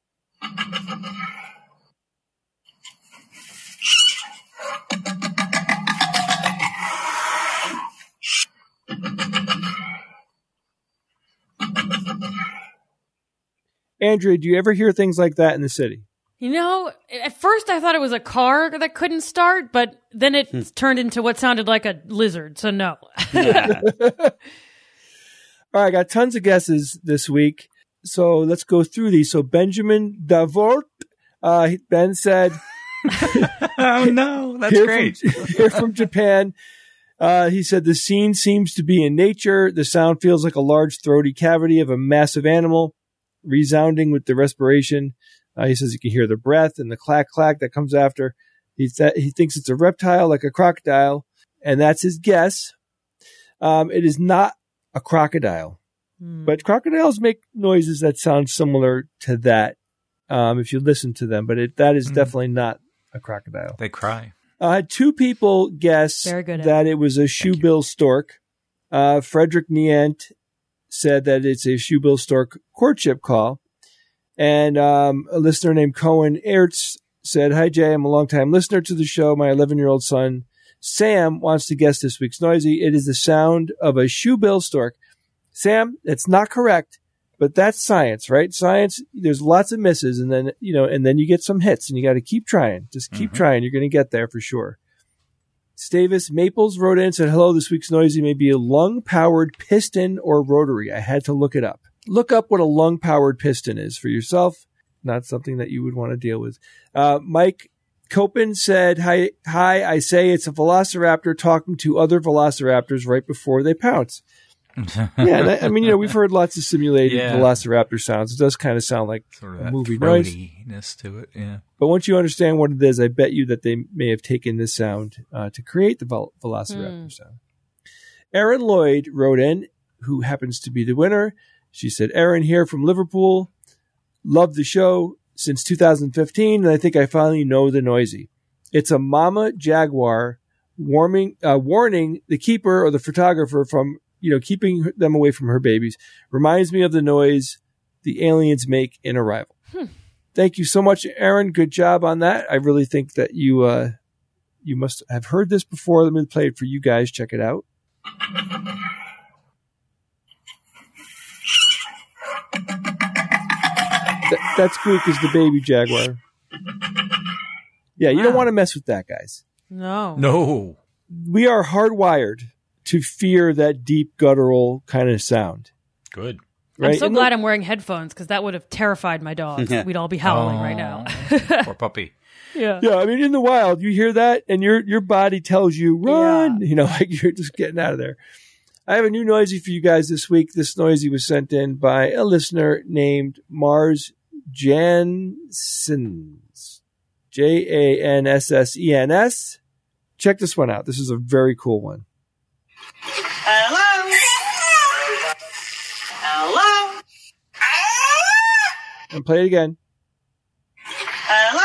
Andrea, do you ever hear things like that in the city? You know, at first I thought it was a car that couldn't start, but then it Hmm. turned into what sounded like a lizard. So no. All right, I got tons of guesses this week. So let's go through these. So Benjamin Davort, uh, Ben said, Oh, no. That's here great. From, here from Japan. Uh, he said the scene seems to be in nature. The sound feels like a large throaty cavity of a massive animal, resounding with the respiration. Uh, he says you can hear the breath and the clack clack that comes after. He th- he thinks it's a reptile like a crocodile, and that's his guess. Um, it is not a crocodile, but crocodiles make noises that sound similar to that um, if you listen to them. But it, that is Mm. definitely not a crocodile. They cry. I had two people guess Very good, that it was a shoebill stork. Uh, Frederick Niant said that it's a shoebill stork courtship call. And um, a listener named Cohen Ertz said, "Hi, Jay. I'm a longtime listener to the show. My eleven-year-old son, Sam, wants to guess this week's noisy. It is the sound of a shoebill stork." Sam, that's not correct, but that's science, right? Science, there's lots of misses, and then, you know, and then you get some hits, and you got to keep trying. Just keep Mhm. trying. You're going to get there for sure. Stavis Maples wrote in and said, "Hello, this week's noisy may be a lung-powered piston or rotary. I had to look it up. Look up what a lung-powered piston is for yourself. Not something that you would want to deal with." Uh, Mike Copen said, hi, hi, I say it's a velociraptor talking to other velociraptors right before they pounce. Yeah, and I, I mean, you know, we've heard lots of simulated Yeah. velociraptor sounds. It does kind of sound like Sort of a that movie noise. throatiness to it, yeah. But once you understand what it is, I bet you that they may have taken this sound uh, to create the vel- velociraptor Mm. sound. Erin Lloyd wrote in, who happens to be the winner. She said, "Erin here from Liverpool. Loved the show since two thousand fifteen, and I think I finally know the noisy. It's a mama jaguar warming, uh, warning the keeper or the photographer from, you know, keeping them away from her babies. Reminds me of the noise the aliens make in Arrival." Hmm. Thank you so much, Aaron. Good job on that. I really think that you uh, you must have heard this before. Let me play it for you guys. Check it out. That, that squeak is the baby jaguar. Yeah, you don't Wow. want to mess with that, guys. No. No. We are hardwired to fear that deep guttural kind of sound. Good. Right? I'm so And the- glad I'm wearing headphones because that would have terrified my dog. Yeah. We'd all be howling right now. Poor puppy. Yeah. Yeah, I mean, in the wild, you hear that, and your your body tells you run. You know, like you're just getting out of there. I have a new noisy for you guys this week. This noisy was sent in by a listener named Mars Jansens, J A N S S E N S. Check this one out. This is a very cool one. Hello? Hello? And play it again. Hello?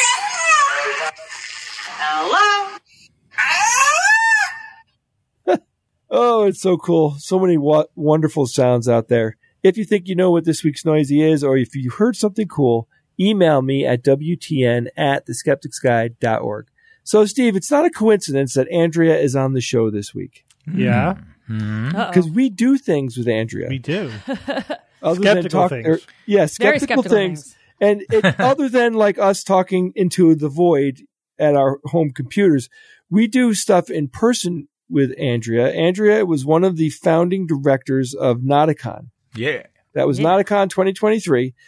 Hello? Oh, it's so cool. So many wa- wonderful sounds out there. If you think you know what this week's noisy is, or if you heard something cool, email me at W T N at the skeptics guide dot org. So, Steve, it's not a coincidence that Andrea is on the show this week, Yeah, Uh-oh. because we do things with Andrea. we do. Other Skeptical talk- things. or- yeah, Very skeptical, skeptical things. things. And it, other than like us talking into the void at our home computers, we do stuff in person with Andrea. Andrea was one of the founding directors of Nauticon. Yeah. That was Yeah. Nauticon twenty twenty-three.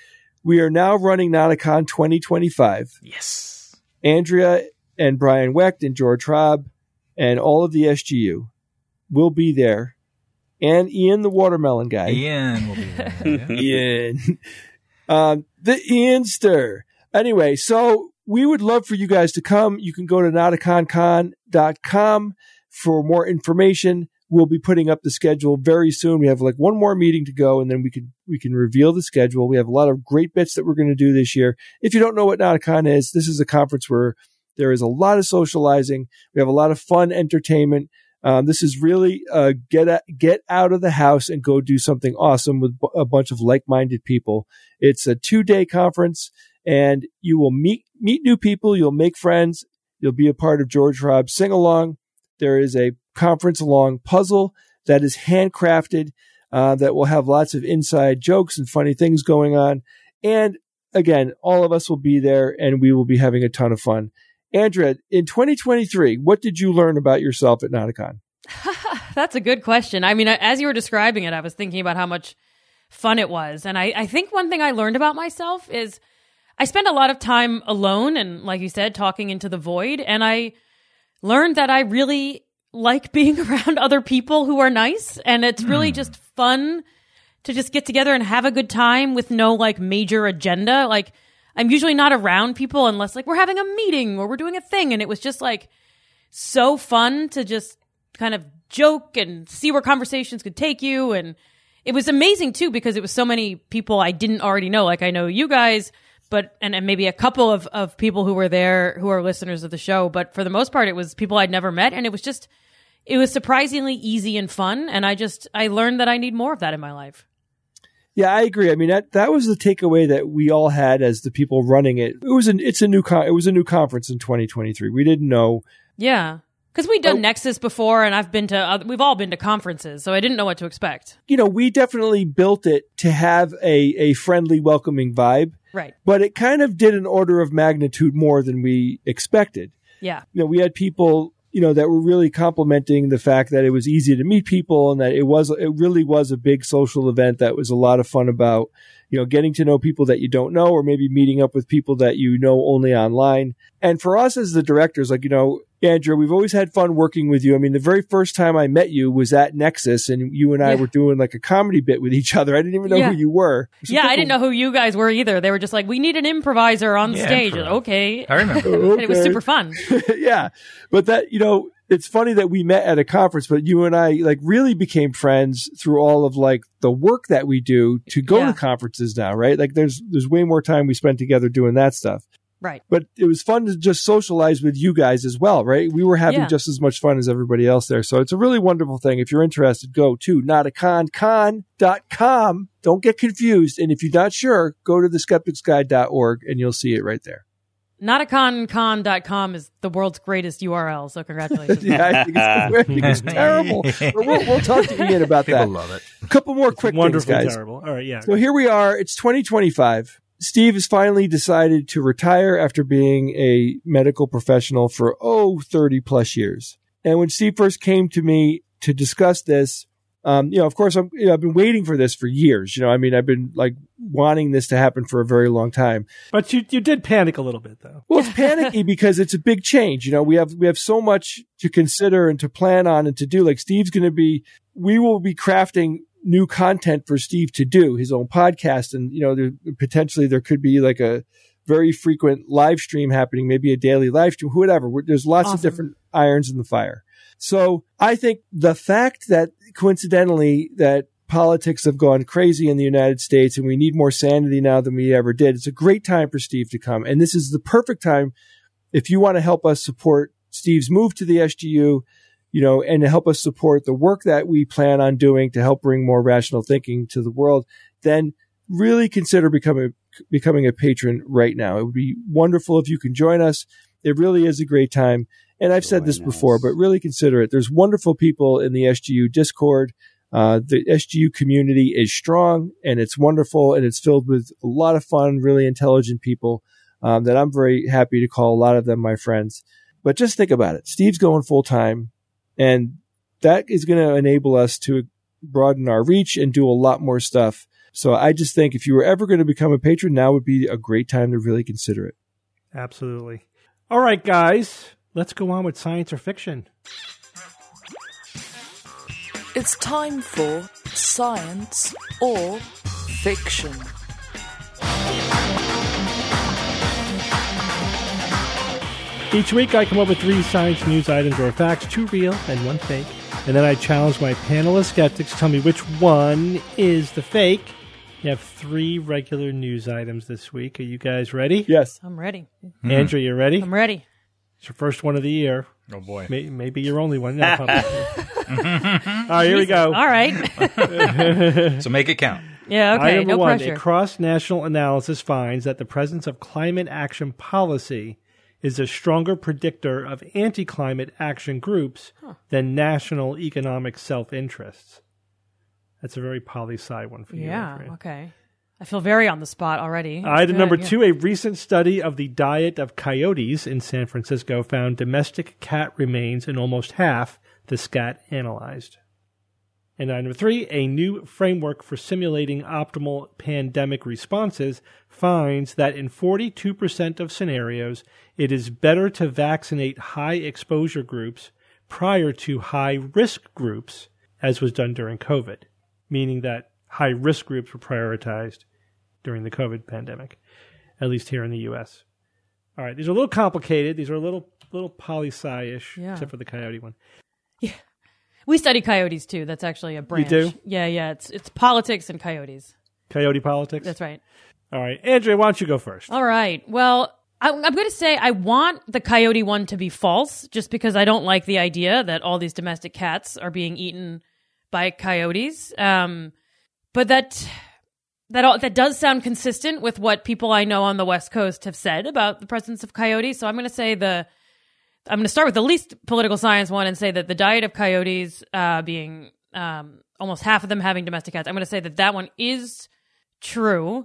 we are now running Nauticon twenty twenty-five. Yes. Andrea and Brian Wecht and George Traub and all of the S G U will be there. And Ian, the watermelon guy. Ian will be there. Yeah. Ian. Um, the Ianster. Anyway, so we would love for you guys to come. You can go to nauticon con dot com for more information. We'll be putting up the schedule very soon. We have like one more meeting to go, and then we can we can reveal the schedule. We have a lot of great bits that we're going to do this year. If you don't know what Nauticon is, this is a conference where there is a lot of socializing. We have a lot of fun entertainment. Um, this is really uh, get a, get out of the house and go do something awesome with b- a bunch of like-minded people. It's a two-day conference, and you will meet meet new people. You'll make friends. You'll be a part of George Traub's sing-along. There is a conference-along puzzle that is handcrafted uh, that will have lots of inside jokes and funny things going on. And again, all of us will be there, and we will be having a ton of fun. Andrea, in twenty twenty-three, what did you learn about yourself at Nauticon? That's a good question. I mean, as you were describing it, I was thinking about how much fun it was. And I, I think one thing I learned about myself is I spend a lot of time alone and, like you said, talking into the void. And I learned that I really like being around other people who are nice. And it's really just fun to just get together and have a good time with no like major agenda. Like, I'm usually not around people unless like we're having a meeting or we're doing a thing. And it was just like so fun to just kind of joke and see where conversations could take you. And it was amazing too, because it was so many people I didn't already know. Like I know you guys, but, and, and maybe a couple of, of people who were there who are listeners of the show. But for the most part, it was people I'd never met. And it was just, it was surprisingly easy and fun. And I just, I learned that I need more of that in my life. Yeah, I agree. I mean, that, that was the takeaway that we all had as the people running it. It was an, it's a new, con- it was a new conference in twenty twenty-three. We didn't know. Yeah. Because we'd done Oh. Nexus before, and I've been to, uh, we've all been to conferences, so I didn't know what to expect. You know, we definitely built it to have a, a friendly, welcoming vibe, Right. but it kind of did an order of magnitude more than we expected. Yeah. You know, we had people, you know, that were really complimenting the fact that it was easy to meet people and that it was, it really was a big social event that was a lot of fun about, you know, getting to know people that you don't know or maybe meeting up with people that you know only online. And for us as the directors, like, you know, Andrea, we've always had fun working with you. I mean, the very first time I met you was at Nexus and you and I Yeah. were doing like a comedy bit with each other. I didn't even know Yeah. who you were. So Yeah, I people- didn't know who you guys were either. They were just like, we need an improviser on Yeah, stage. improv. Okay. I remember. And it was Okay. super fun. Yeah. But that, you know, it's funny that we met at a conference, but you and I like really became friends through all of like the work that we do to go Yeah. to conferences now, right? Like there's, there's way more time we spend together doing that stuff. Right. But it was fun to just socialize with you guys as well, right? We were having Yeah. just as much fun as everybody else there. So it's a really wonderful thing. If you're interested, go to nauticon con dot com. Don't get confused. And if you're not sure, go to the skeptics guide dot org and you'll see it right there. Nauticon con dot com is the world's greatest U R L, so congratulations. Yeah, I think it's, I think it's terrible. But we'll, we'll talk to Ian about People that. love it. A couple more quick things, Wonderfully guys. terrible. All right, yeah. So here we are. It's twenty twenty-five. Steve has finally decided to retire after being a medical professional for, oh, thirty plus years. And when Steve first came to me to discuss this, um, you know, of course, I'm, you know, I've been waiting for this for years. You know, I mean, I've been like wanting this to happen for a very long time. But you you did panic a little bit, though. Well, it's panicky because it's a big change. You know, we have, we have so much to consider and to plan on and to do. Like Steve's going to be, we will be crafting new content for Steve to do, his own podcast. And, you know, there, potentially there could be like a very frequent live stream happening, maybe a daily live stream, whatever. There's lots Awesome. of different irons in the fire. So I think the fact that coincidentally that politics have gone crazy in the United States and we need more sanity now than we ever did, it's a great time for Steve to come. And this is the perfect time if you want to help us support Steve's move to the S G U, you know, and to help us support the work that we plan on doing to help bring more rational thinking to the world, then really consider becoming becoming a patron right now. It would be wonderful if you can join us. It really is a great time. And I've said this Join before, us. but really consider it. There's wonderful people in the S G U Discord. Uh, the S G U community is strong and it's wonderful and it's filled with a lot of fun, really intelligent people um, that I'm very happy to call a lot of them my friends. But just think about it. Steve's going full time. And that is going to enable us to broaden our reach and do a lot more stuff. So I just think if you were ever going to become a patron, now would be a great time to really consider it. Absolutely. All right, guys, let's go on with science or fiction. It's time for Science or Fiction. Each week I come up with three science news items or facts, two real and one fake. And then I challenge my panel of skeptics to tell me which one is the fake. You have three regular news items this week. Are you guys ready? Yes. I'm ready. Mm. Andrew, you ready? I'm ready. It's your first one of the year. Oh, boy. May- maybe your only one. No, All right, here we go. All right. So make it count. Yeah, okay. Item number No one, pressure. a cross-national analysis finds that the presence of climate action policy is a stronger predictor of anti-climate action groups huh. than national economic self-interests. That's a very poli-sci one for you. Yeah, Andrea. okay. I feel very on the spot already. That's Item good, number yeah. two, a recent study of the diet of coyotes in San Francisco found domestic cat remains in almost half the scat analyzed. And item number three, a new framework for simulating optimal pandemic responses finds that in forty-two percent of scenarios, it is better to vaccinate high exposure groups prior to high risk groups, as was done during COVID, meaning that high risk groups were prioritized during the COVID pandemic, at least here in the U S. All right, these are a little complicated. These are a little little poli-sci-ish, Yeah. except for the coyote one. Yeah. We study coyotes too. That's actually a branch. do? Yeah, yeah. It's it's politics and coyotes. Coyote politics? That's right. All right. Andrea, why don't you go first? All right. Well, I, I'm going to say I want the coyote one to be false, just because I don't like the idea that all these domestic cats are being eaten by coyotes. Um, but that that all, that does sound consistent with what people I know on the West Coast have said about the presence of coyotes. So I'm going to say the I'm going to start with the least political science one and say that the diet of coyotes, uh, being um, almost half of them having domestic cats, I'm going to say that that one is true.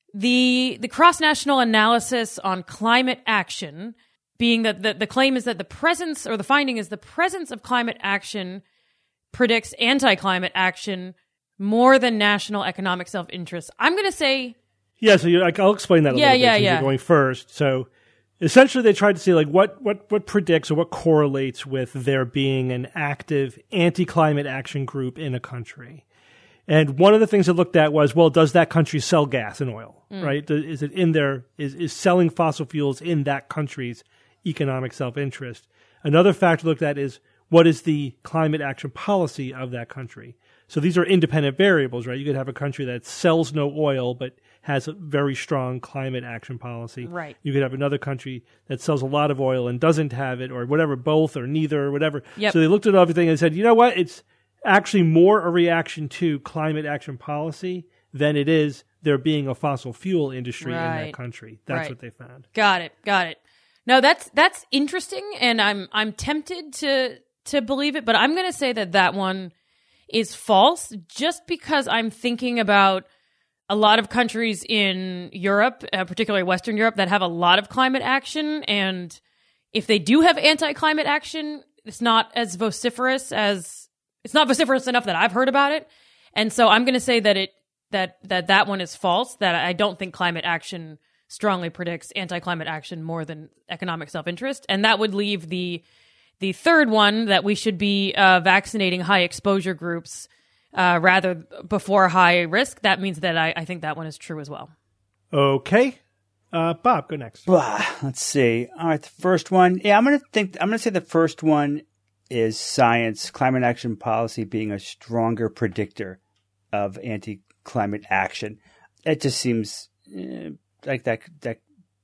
The the cross-national analysis on climate action, being that the, the claim is that the presence, or the finding is the presence of climate action predicts anti-climate action more than national economic self-interest. I'm going to say... Yeah, so you, like, I'll explain that a Yeah, little bit yeah, since yeah. you're going first. So essentially they tried to see like what, what, what predicts or what correlates with there being an active anti-climate action group in a country. And one of the things they looked at was, well, does that country sell gas and oil, Mm. right? Is it in there, is, is selling fossil fuels in that country's economic self-interest? Another factor looked at is, what is the climate action policy of that country? So these are independent variables, right? You could have a country that sells no oil, but has a very strong climate action policy. Right. You could have another country that sells a lot of oil and doesn't have it, or whatever, both or neither, or whatever. Yep. So they looked at everything and said, you know what? It's actually more a reaction to climate action policy than it is there being a fossil fuel industry in Right. that country. That's Right. what they found. Got it. Got it. No, that's that's interesting, and I'm I'm tempted to to believe it, but I'm going to say that that one is false, just because I'm thinking about a lot of countries in Europe, uh, particularly Western Europe, that have a lot of climate action, and if they do have anti-climate action, it's not as vociferous as it's not vociferous enough that I've heard about it, and so I'm going to say that it that that that one is false. That I don't think climate action strongly predicts anti-climate action more than economic self-interest, and that would leave the the third one, that we should be uh, vaccinating high exposure groups uh, rather before high risk. That means that I, I think that one is true as well. Okay. Uh, Bob, go next. Blah, let's see. All right, the first one. Yeah, I'm gonna think. I'm gonna say the first one is science, climate action policy being a stronger predictor of anti-climate action. It just seems eh, like that. That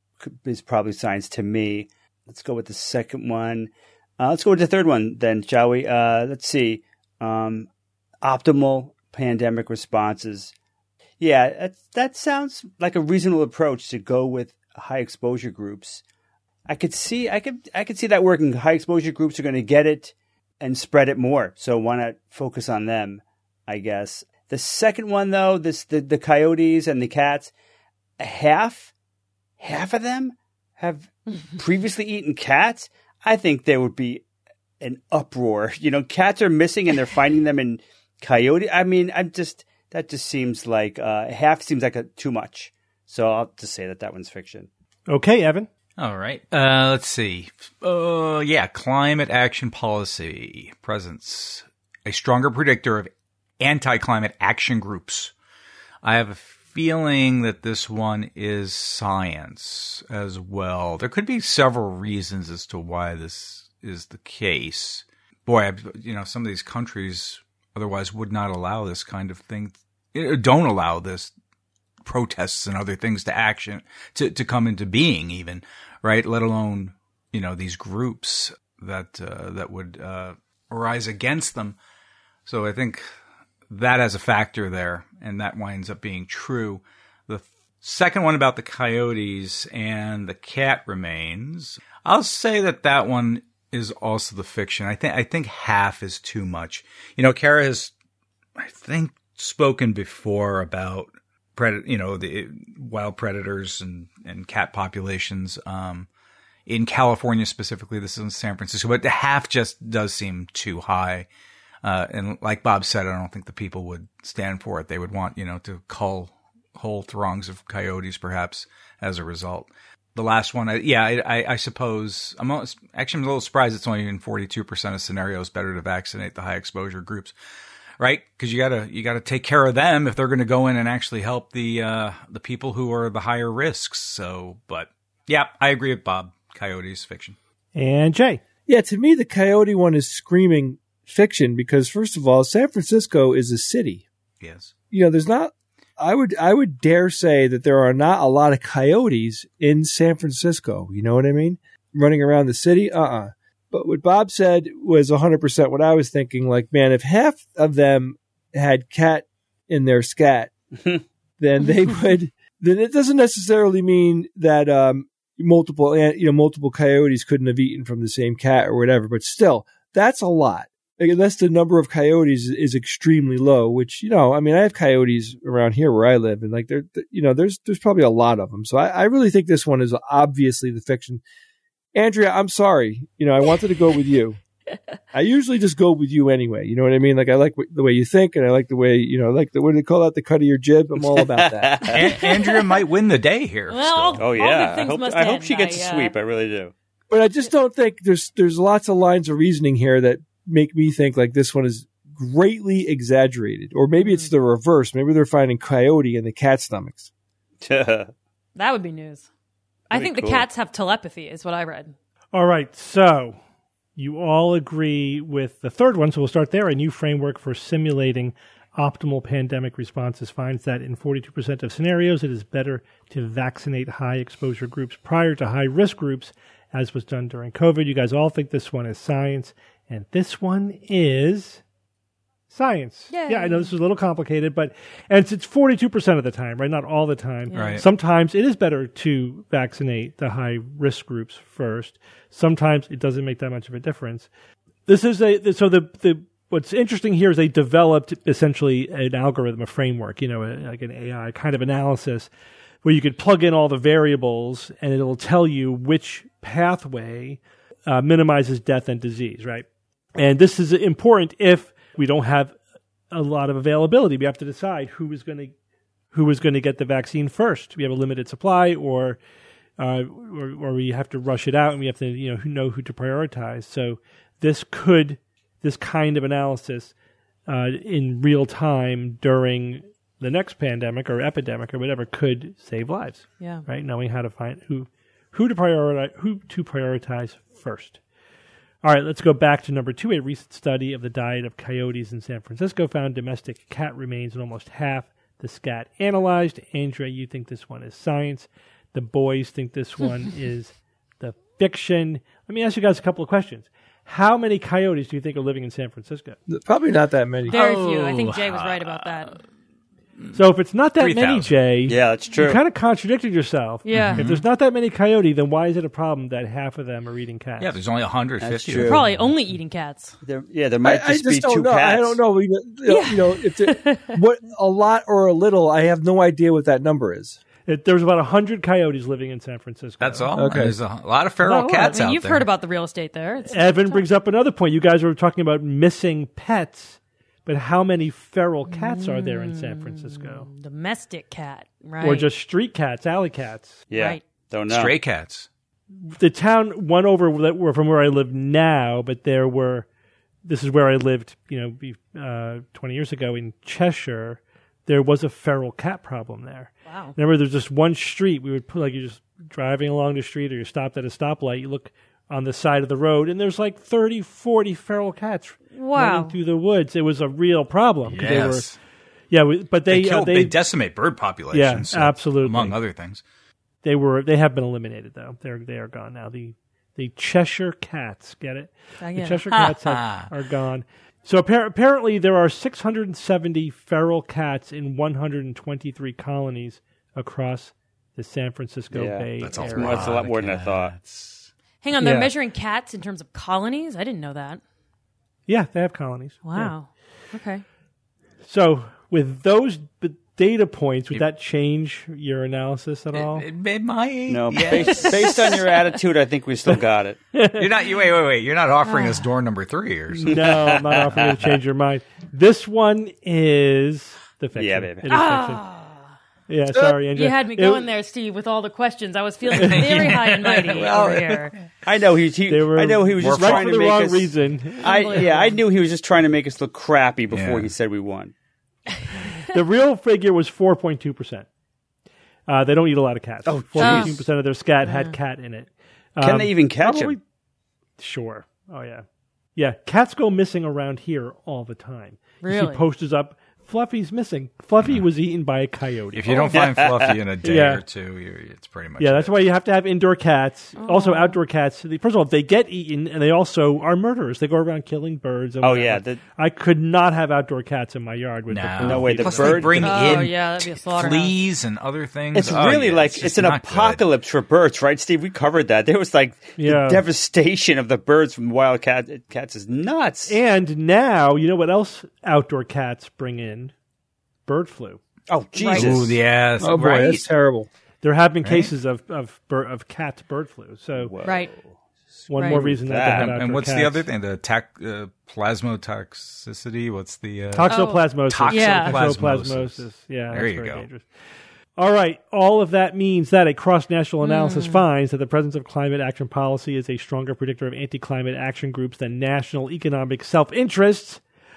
is probably science to me. Let's go with the second one. Uh, let's go with the third one then, shall we? Uh, let's see. Um, optimal pandemic responses. Yeah, that, that sounds like a reasonable approach to go with high exposure groups. I could see, I could, I could see that working. High exposure groups are going to get it and spread it more. So why not focus on them? I guess the second one though, this the, the coyotes and the cats, half, half of them have previously eaten cats. I think there would be an uproar. You know, cats are missing and they're finding them in coyote. I mean, I'm just. that just seems like uh, half seems like a, too much. So I'll just say that that one's fiction. Okay, Evan. All right. Uh, let's see. Uh, yeah, climate action policy presence. A stronger predictor of anti-climate action groups. I have a feeling that this one is science as well. There could be several reasons as to why this is the case. Boy, I, you know, some of these countries otherwise would not allow this kind of thing. Don't allow this protests and other things to action to, to come into being even, right? Let alone, you know, these groups that, uh, that would, uh, arise against them. So I think that has a factor there, and that winds up being true. The th- second one about the coyotes and the cat remains, I'll say that that one is also the fiction. I think, I think half is too much. You know, Kara has, I think, spoken before about Pred- you know, the wild predators and, and cat populations, um, in California specifically. This is in San Francisco, but the half just does seem too high. Uh, and like Bob said, I don't think the people would stand for it. They would want, you know, to cull whole throngs of coyotes perhaps as a result. The last one, I, yeah, I, I, I suppose I'm almost, actually I'm a little surprised it's only in forty-two percent of scenarios better to vaccinate the high exposure groups. Right, because you gotta you gotta take care of them if they're going to go in and actually help the uh, the people who are the higher risks. So, but yeah, I agree with Bob. Coyotes fiction. And Jay. Yeah, to me, the coyote one is screaming fiction because, first of all, San Francisco is a city. Yes. You know, there's not. I would I would dare say that there are not a lot of coyotes in San Francisco. You know what I mean? Running around the city. Uh uh But what Bob said was one hundred percent what I was thinking. Like, man, if half of them had cat in their scat, then they would. Then it doesn't necessarily mean that um, multiple, you know, multiple coyotes couldn't have eaten from the same cat or whatever. But still, that's a lot. Unless the number of coyotes is extremely low, which, you know, I mean, I have coyotes around here where I live, and like, there, you know, there's there's probably a lot of them. So I, I really think this one is obviously the fiction. Andrea, I'm sorry. You know, I wanted to go with you. I usually just go with you anyway. You know what I mean? Like, I like w- the way you think, and I like the way, you know, like the, what do they call that? The cut of your jib. I'm all about that. An- Andrea might win the day here. Well, still. Oh, all yeah. good I things hope, must I hope end. she gets I, a uh, sweep. I really do. But I just don't think there's there's lots of lines of reasoning here that make me think like this one is greatly exaggerated. Or maybe it's the reverse. Maybe they're finding coyote in the cat stomachs. That would be news. I That'd think be the cool. cats have telepathy, is what I read. All right, so you all agree with the third one, so we'll start there. A new framework for simulating optimal pandemic responses finds that in forty-two percent of scenarios, it is better to vaccinate high exposure groups prior to high risk groups, as was done during COVID. You guys all think this one is science, and this one is science. Yay. Yeah, I know this is a little complicated, but and it's, it's forty-two percent of the time, right? Not all the time. Right. Sometimes it is better to vaccinate the high risk groups first. Sometimes it doesn't make that much of a difference. This is a so the the what's interesting here is they developed essentially an algorithm, a framework, you know, a, like an A I kind of analysis where you could plug in all the variables and it'll tell you which pathway uh, minimizes death and disease, right? And this is important if we don't have a lot of availability. We have to decide who is going to who is going to get the vaccine first. We have a limited supply, or, uh, or or we have to rush it out, and we have to you know know who to prioritize. So this could this kind of analysis uh, in real time during the next pandemic or epidemic or whatever could save lives. Yeah. Right, knowing how to find who who to prioritize who to prioritize first. All right, let's go back to number two. A recent study of the diet of coyotes in San Francisco found domestic cat remains in almost half the scat analyzed. Andrea, you think this one is science. The boys think this one is the fiction. Let me ask you guys a couple of questions. How many coyotes do you think are living in San Francisco? Probably not that many. Very few. I think Jay was right about that. So if it's not that three many, thousand. Jay, Yeah, that's true. you kind of contradicted yourself. Yeah. If there's not that many coyote, then why is it a problem that half of them are eating cats? Yeah, there's only one hundred fifty. That's true. Probably only eating cats. There, yeah, there I, might I just, just be don't two know. cats. I don't know. You know, you know if it, what a lot or a little, I have no idea what that number is. It, there's about one hundred coyotes living in San Francisco. That's all. Okay. There's a lot of feral No, cats I mean, out you've there. heard about the real estate there. It's, Evan brings up another point. You guys were talking about missing pets but how many feral cats are there in San Francisco? Domestic cat, right? Or just street cats, alley cats? Yeah, Right. don't know. Stray cats. The town one over that were from where I live now, but there were. This is where I lived, you know, be- uh, twenty years ago in Cheshire. There was a feral cat problem there. Wow. Remember, there's just one street. We would put like you're just driving along the street, or you're stopped at a stoplight. You look on the side of the road, and there's like thirty, forty feral cats Wow. running through the woods. It was a real problem. 'cause Yes. They were, yeah, we- but They, they kill, uh, they, they, decimate bird populations. Yeah, so- absolutely. Among other things. they were they have been eliminated though. They're they are gone now. The the Cheshire cats, get it? I The get it. Cheshire cats have, are gone. So appar- apparently there are six hundred seventy feral cats in one hundred twenty-three colonies across the San Francisco Yeah, Bay That's a Area. That's a lot more than I thought. cats. Hang on, they're Yeah. measuring cats in terms of colonies? I didn't know that. Yeah, they have colonies. Yeah. Wow. Okay. So with those b- data points, would that change your analysis at all? It, it might. No, yes. based, based on your attitude, I think we still got it. You're not. You wait, wait, wait. You're not offering us door number three or something. No, I'm not offering you to change your mind. This one is the fiction. Yeah, baby. It is fiction. Yeah, sorry, Andrew. You had me It- going there, Steve, with all the questions. I was feeling very high and mighty over here. I know he. he They were I know he was just right trying for to the make wrong us. reason. I yeah, I knew he was just trying to make us look crappy before Yeah. he said we won. The real figure was four point two percent. Uh, they don't eat a lot of cats. Oh, four point two percent of their scat had cat in it. Can Um, they even catch probably- him? Sure. Oh, yeah. Yeah, cats go missing around here all the time. You Really? see posters up, Fluffy's missing. Fluffy was eaten by a coyote. If you don't find Fluffy in a day Yeah. or two, you're, it's pretty much. Yeah, that's it. why you have to have indoor cats. Also, outdoor cats. they- First of all, they get eaten, and they also are murderers. They go around killing birds. And Oh, whatever. yeah, the- I could not have outdoor cats in my yard with No, the No way, the Plus bird- they bring Oh, in yeah, that'd be a slaughterhouse. fleas and other things. It's Oh, really yeah, like just it's an not good. apocalypse for birds, right, Steve? We covered that. There was like Yeah. the devastation of the birds from wild cat, cats is nuts. And now, you know what else outdoor cats bring in? Bird flu. oh Jesus! Ooh, yes, Oh boy, right. that's terrible. There have been cases of of bir- of cat bird flu. So Right. one Right. more reason not to That- have And, outdoor and what's cats. the other thing? The tac, uh, plasmotoxicity. What's the uh, Toxoplasmosis. Yeah. Toxoplasmosis. Yeah, There that's you very go. dangerous. All right. All of that means that a cross-national analysis finds that the presence of climate action policy is a stronger predictor of anti-climate action groups than national economic self-interests.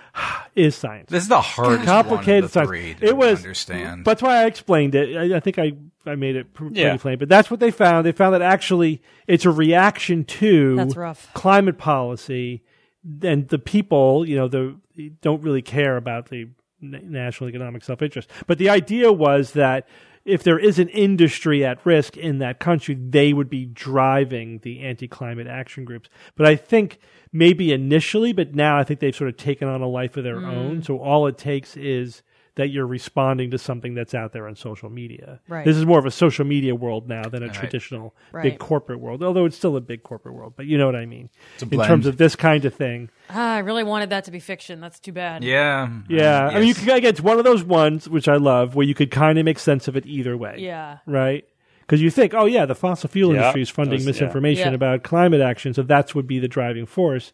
Is science. This is the hardest Complicated one of the science. three to It was understand. That's why I explained it. I, I think I, I made it pr- pretty Yeah. plain. But that's what they found. They found that actually it's a reaction to That's rough. climate policy, and the people, you know, the don't really care about the na- national economic self-interest. But the idea was that if there is an industry at risk in that country, they would be driving the anti-climate action groups. But I think maybe initially, but now I think they've sort of taken on a life of their Mm. own. So all it takes is that you're responding to something that's out there on social media. Right. This is more of a social media world now than a Right. traditional Right. big corporate world, although it's still a big corporate world. But you know what I mean a in blend. terms of this kind of thing. Ah, I really wanted that to be fiction. That's too bad. yeah, Yeah, I mean, you yes. could again, it's one of those ones which I love, where you could kind of make sense of it either way. Yeah. Right? Because you think, oh yeah, the fossil fuel Yeah, industry is funding those- yeah. misinformation Yeah. about climate action, so that would be the driving force.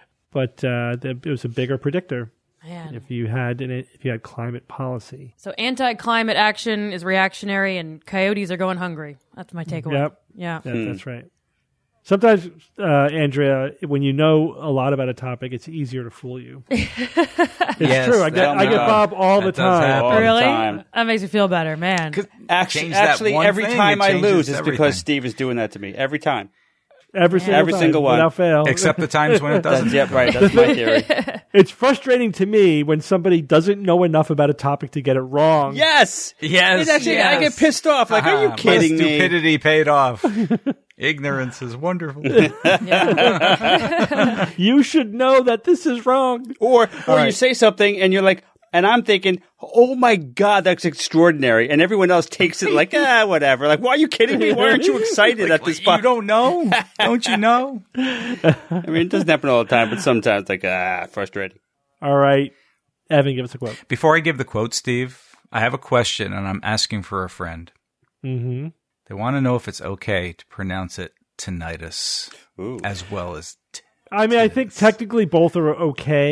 But uh, the, it was a bigger predictor Man. if you had an, if you had climate policy. So anti-climate action is reactionary, and coyotes are going hungry. That's my takeaway. Yep. Yeah. Yeah, That's right. Sometimes, uh, Andrea, when you know a lot about a topic, it's easier to fool you. It's Yes, true. I get that- I get uh, Bob all the that does time. happen. All the Really? time. That makes me feel better, man. Actually, Change that actually one every thing, time it I changes lose, it's everything. because Steve is doing that to me. Every time. Every single Every time, single one. without fail. Except the times when it That's, doesn't. yep, right. That's my theory. It's frustrating to me when somebody doesn't know enough about a topic to get it wrong. Yes. Yes, It's actually, yes. I get pissed off. Like, are you Ah, kidding my me? Stupidity paid off. Ignorance is wonderful. You should know that this is wrong. Or, or you right. say something and you're like, and I'm thinking, oh my God, that's extraordinary. And everyone else takes it like, ah, whatever. Like, why are you kidding me? Why aren't you excited at this you point? don't know? Don't you know? I mean, it doesn't happen all the time, but sometimes, like, ah, frustrating. All right. Evan, give us a quote. Before I give the quote, Steve, I have a question, and I'm asking for a friend. Mm-hmm. They want to know if it's okay to pronounce it tinnitus Ooh. as well as. T- I mean, I think technically both are okay,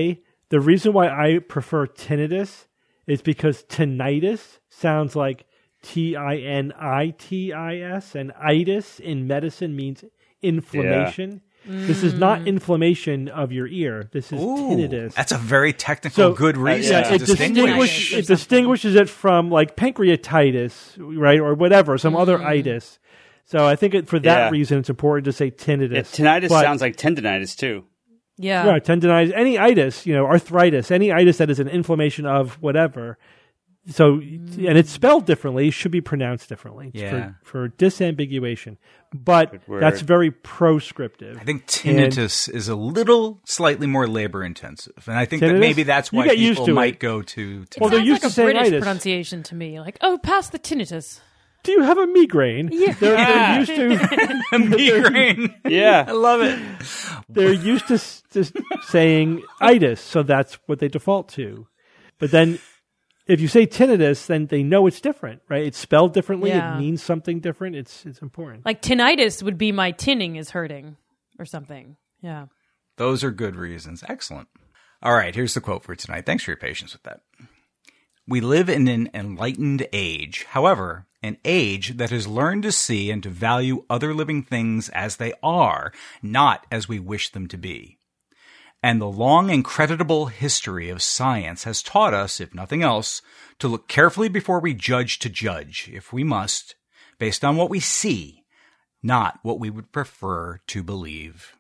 The reason why I prefer tinnitus is because tinnitus sounds like T I N I T I S, and itis in medicine means inflammation. Yeah. This is not inflammation of your ear. This is Ooh, tinnitus. That's a very technical, So, good reason Yeah, to it, distinguish. distinguish, it distinguishes it from like pancreatitis, right, or whatever, some other itis. So I think it, for that Yeah. reason, it's important to say tinnitus. Yeah, tinnitus But- sounds like tendonitis too. Yeah. Right, tendonitis, any itis, you know, arthritis, any itis that is an inflammation of whatever. So, and it's spelled differently, should be pronounced differently. It's Yeah. For, for disambiguation. But word. that's very proscriptive. I think tinnitus is a little slightly more labor intensive, and I think that Tinnitus? maybe that's You why get used people to might it. go to. It Well, they're sounds used like to a saying British itis. pronunciation to me. Like, oh, pass the tinnitus. Do you have a migraine? Yeah. They're, they're used to migraine. Yeah. I love it. they're used to, s- to saying itis, so that's what they default to. But then if you say tinnitus, then they know it's different, right? It's spelled differently. Yeah. It means something different. It's it's important. Like tinnitus would be my tinning is hurting or something. Yeah. Those are good reasons. Excellent. All right, here's the quote for tonight. Thanks for your patience with that. We live in an enlightened age. However, an age that has learned to see and to value other living things as they are, not as we wish them to be. And the long and creditable history of science has taught us, if nothing else, to look carefully before we judge to judge, if we must, based on what we see, not what we would prefer to believe.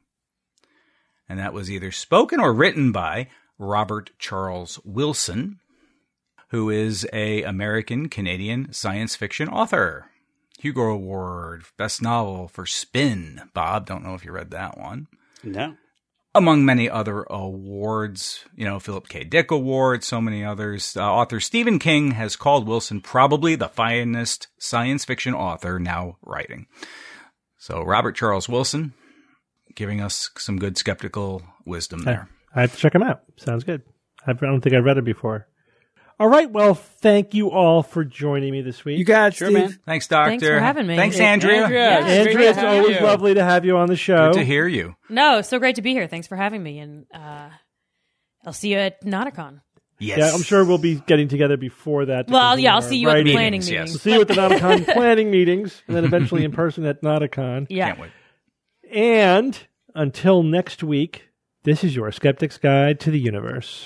And that was either spoken or written by Robert Charles Wilson, who is a American-Canadian science fiction author. Hugo Award, Best Novel for Spin. Bob, don't know if you read that one. No. Among many other awards, you know, Philip K. Dick Award, so many others. Uh, author Stephen King has called Wilson probably the finest science fiction author now writing. So Robert Charles Wilson giving us some good skeptical wisdom there. I have to check them out. Sounds good. I don't think I've read it before. All right. Well, thank you all for joining me this week. You got it, Sure, Steve. man. Thanks, Doctor. Thanks for having me. Thanks, Hey, Andrea. Andrea. Yeah. It's great Andrea, to it's have always you. lovely to have you on the show. Good to hear you. No, so great to be here. Thanks for having me. And uh, I'll see you at Nauticon. Yes. Yeah, I'm sure we'll be getting together before that. to Well, continue yeah, I'll our see you at the writing. planning Meetings, yes. meetings. We'll see you at the Nauticon planning meetings, and then eventually in person at Nauticon. Yeah. Can't wait. And until next week, this is your Skeptic's Guide to the Universe.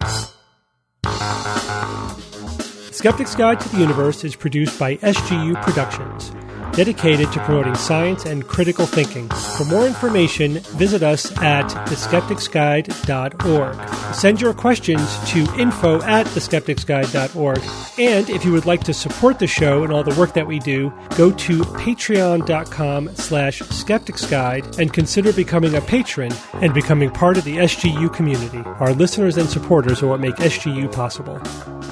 Skeptic's Guide to the Universe is produced by S G U Productions, dedicated to promoting science and critical thinking. For more information, visit us at the skeptics guide dot org. Send your questions to info at the skeptics guide dot org. And if you would like to support the show and all the work that we do, go to patreon.com slash skepticsguide and consider becoming a patron and becoming part of the S G U community. Our listeners and supporters are what make S G U possible.